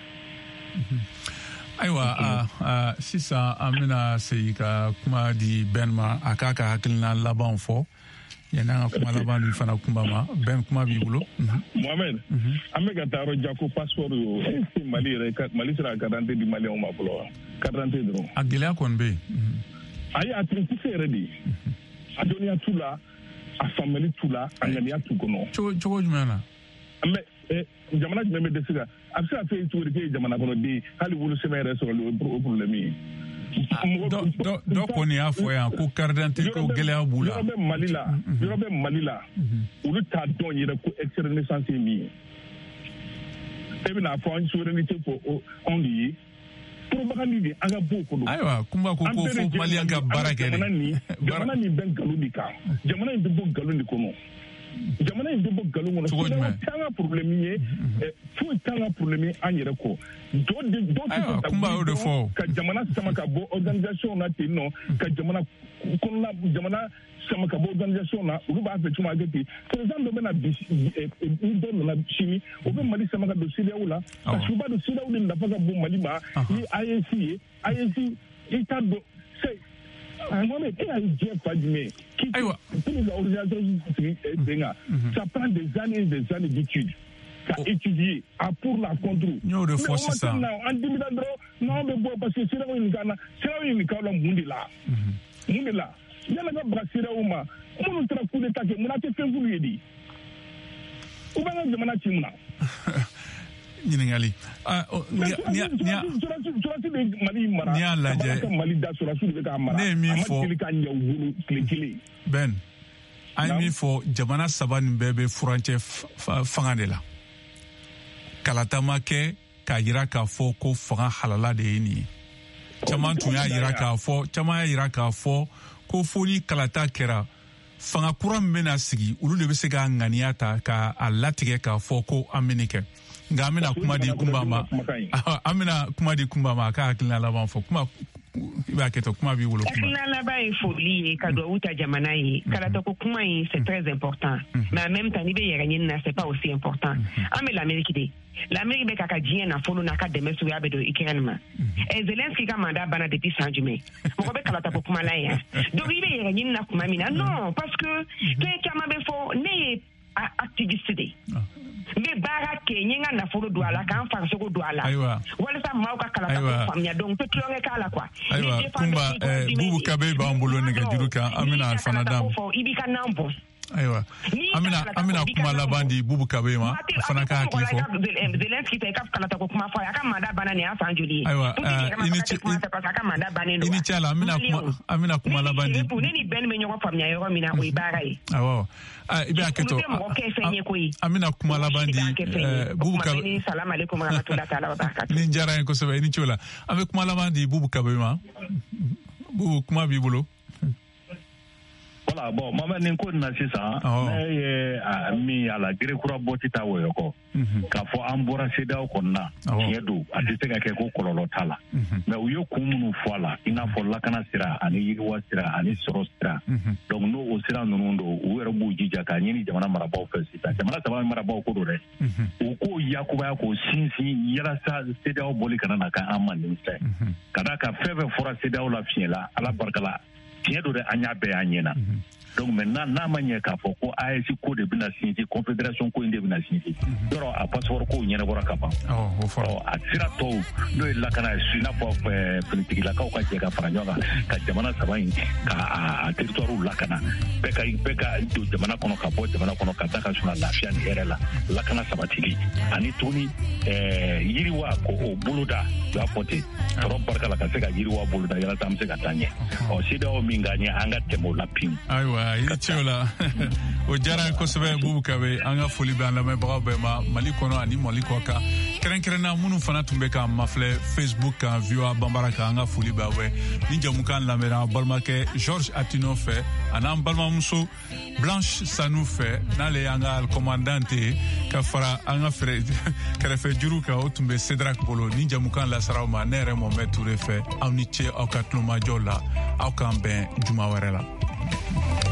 aywa sisa amina seyika kuma di benma akaka hakilna laban fo yana kuma laban fana kumbama ben kuma bi bulo Mohamed amega taro jako passeport yo e Mali re Mali sera carte di Mali on ma bulo carte dro agela kon be ay atrinti seredi adonia tula a family tula angania tukono cho cho jumana ambe e jamana jumeme desiga afsa fe tuuri ke jamana kono di hali wulu semere so le problème do do do ko ni afo ya ko carte ko gele abula yobe malila yobe malila ulu ta don yere ko externalisation mi ebe na fo souveraineté pour on dit propagande di aga boko do aywa kumba ko ko fo mali anga barake ni jamana ni ben galudika jamana ni bo galundi kono jamana ni bo galungo so tanga problème ye fu tanga problème anyere ko do do kumba o de fo ka jamana sama ka bo organisation na tino ka jamana kono na jamana sama ka bo organisation na ulu ba fe tuma gati par exemple bena bi ni do na chimi o be mali sama ka do sidia ula ka suba do sidia ula nda faga bo mali ma ni I A C I A C ita do say Mohamed, il a eu Jeff Fadime qui pour les organisations ça prend des années et des années d'études à étudier à pour la contre nous de force ça en dix non mais bon parce que c'est là où il gagne c'est là où il gagne le monde là monde là il y a la brasserie où ma on nous traque de taquer mon a fait vous lui dit ou bien on demande à Timna Ningali ah nia nia nia laje ne mi fo ben ai mi fo jamana saban bebe frontier fangande la kalata make ka yira ka fo ko fanga halala de ni chaman tun ya yira ka fo chama ya yira ka fo ko foni kalata kera fanga kuran mena sigi ulu de be se ga nganiata ka alatige ka fo ko aminike nga amina kuma di kumbama amina kuma di kumbama ka hakilina laban fo kuma ba keto kuma bi wolo kuma hakilina laban fo lié ka do uta jamana yi kala to kuma yi c'est très important mais en même temps ni be yerani na c'est pas aussi important ame l'Amérique de l'Amérique be ka ka dien na folo na ka deme su ya be do ikrenma e Zelensky ka manda bana depuis fin du mai mo be kala to kuma la ya do bi be yerani na kuma mina non parce que ke kama be fo ne activiste de be bara ke nyinga na foro do ala kan fa so do ala wala sa ma ka kala ta famnya donc to klonge kala kwa aywa kumba bubu kabe ba mbulo ne gajuruka amina alfanadam ibika nambo aywa amina amina kuma labandi bubu kabe ma fana ka hakifo Zelensky te ka kala ta kuma fa ya ka manda bana ne afa njuli aywa ini ka manda bana no ini chala amina kuma amina kuma labandi ni ben me nyoko famnya yoro mina o ibarai awo ibe aketo amina kuma labandi bubu kabe salam alaikum rahmatullahi ta'ala wa barakatuh ni njara ko sobe ni chola ame kuma labandi bubu kabe ma bubu kuma bibulo voilà bon mama nin ko na sisa ne ye mi ala gire kura boti ta wo yoko ka fo ambora seda ko na yedo adite ka ke ko kololo tala mais uyo kumunu fola ina fo la kana sira ani yirwa sira ani soro sira donc no o sira no ndo u ero buji jaka nyini jamana maraba ko sita jamana saba maraba ko do re o ko yakuba ko sinsi yara sa seda o boli kana na ka amani mse kada ka feve fora seda o la fiela ala barkala tiendo de anya be anyena donc maintenant na manye ka fo ko A E C ko de bina sinji confédération ko inde bina sinji doro a passeport ko nyene bora kapa oh o fo a tira to do la kana sina fo politique la ka ko ka ka faranyoga ka jamana sabai ka a territoire la kana beka beka do jamana kono ka bo jamana kono ka taka suna la fian erela la kana sabatigi ani tuni eh yiriwa ko o buluda do apote toro barka la ka se ka yiriwa buluda yala tamse ka tanye o sida o minganya anga temo la pin aywa ini chola o jara ko sobe bubu kabe anga foli ba la me baga ma mali kono ani mali ko ka kren kren na munu fana tumbe ka mafle Facebook ka viewer bambara ka anga foli ba we ni jamu kan la mera balma ke George Atino fait anam balma muso Blanche Sanou fait na le anga al commandante ka fara anga fre kare fe juru ka o tumbe Cedrak Bolo ni jamu kan la sarawma nere mo meture fait awni che au katluma jola au kan ben juma warela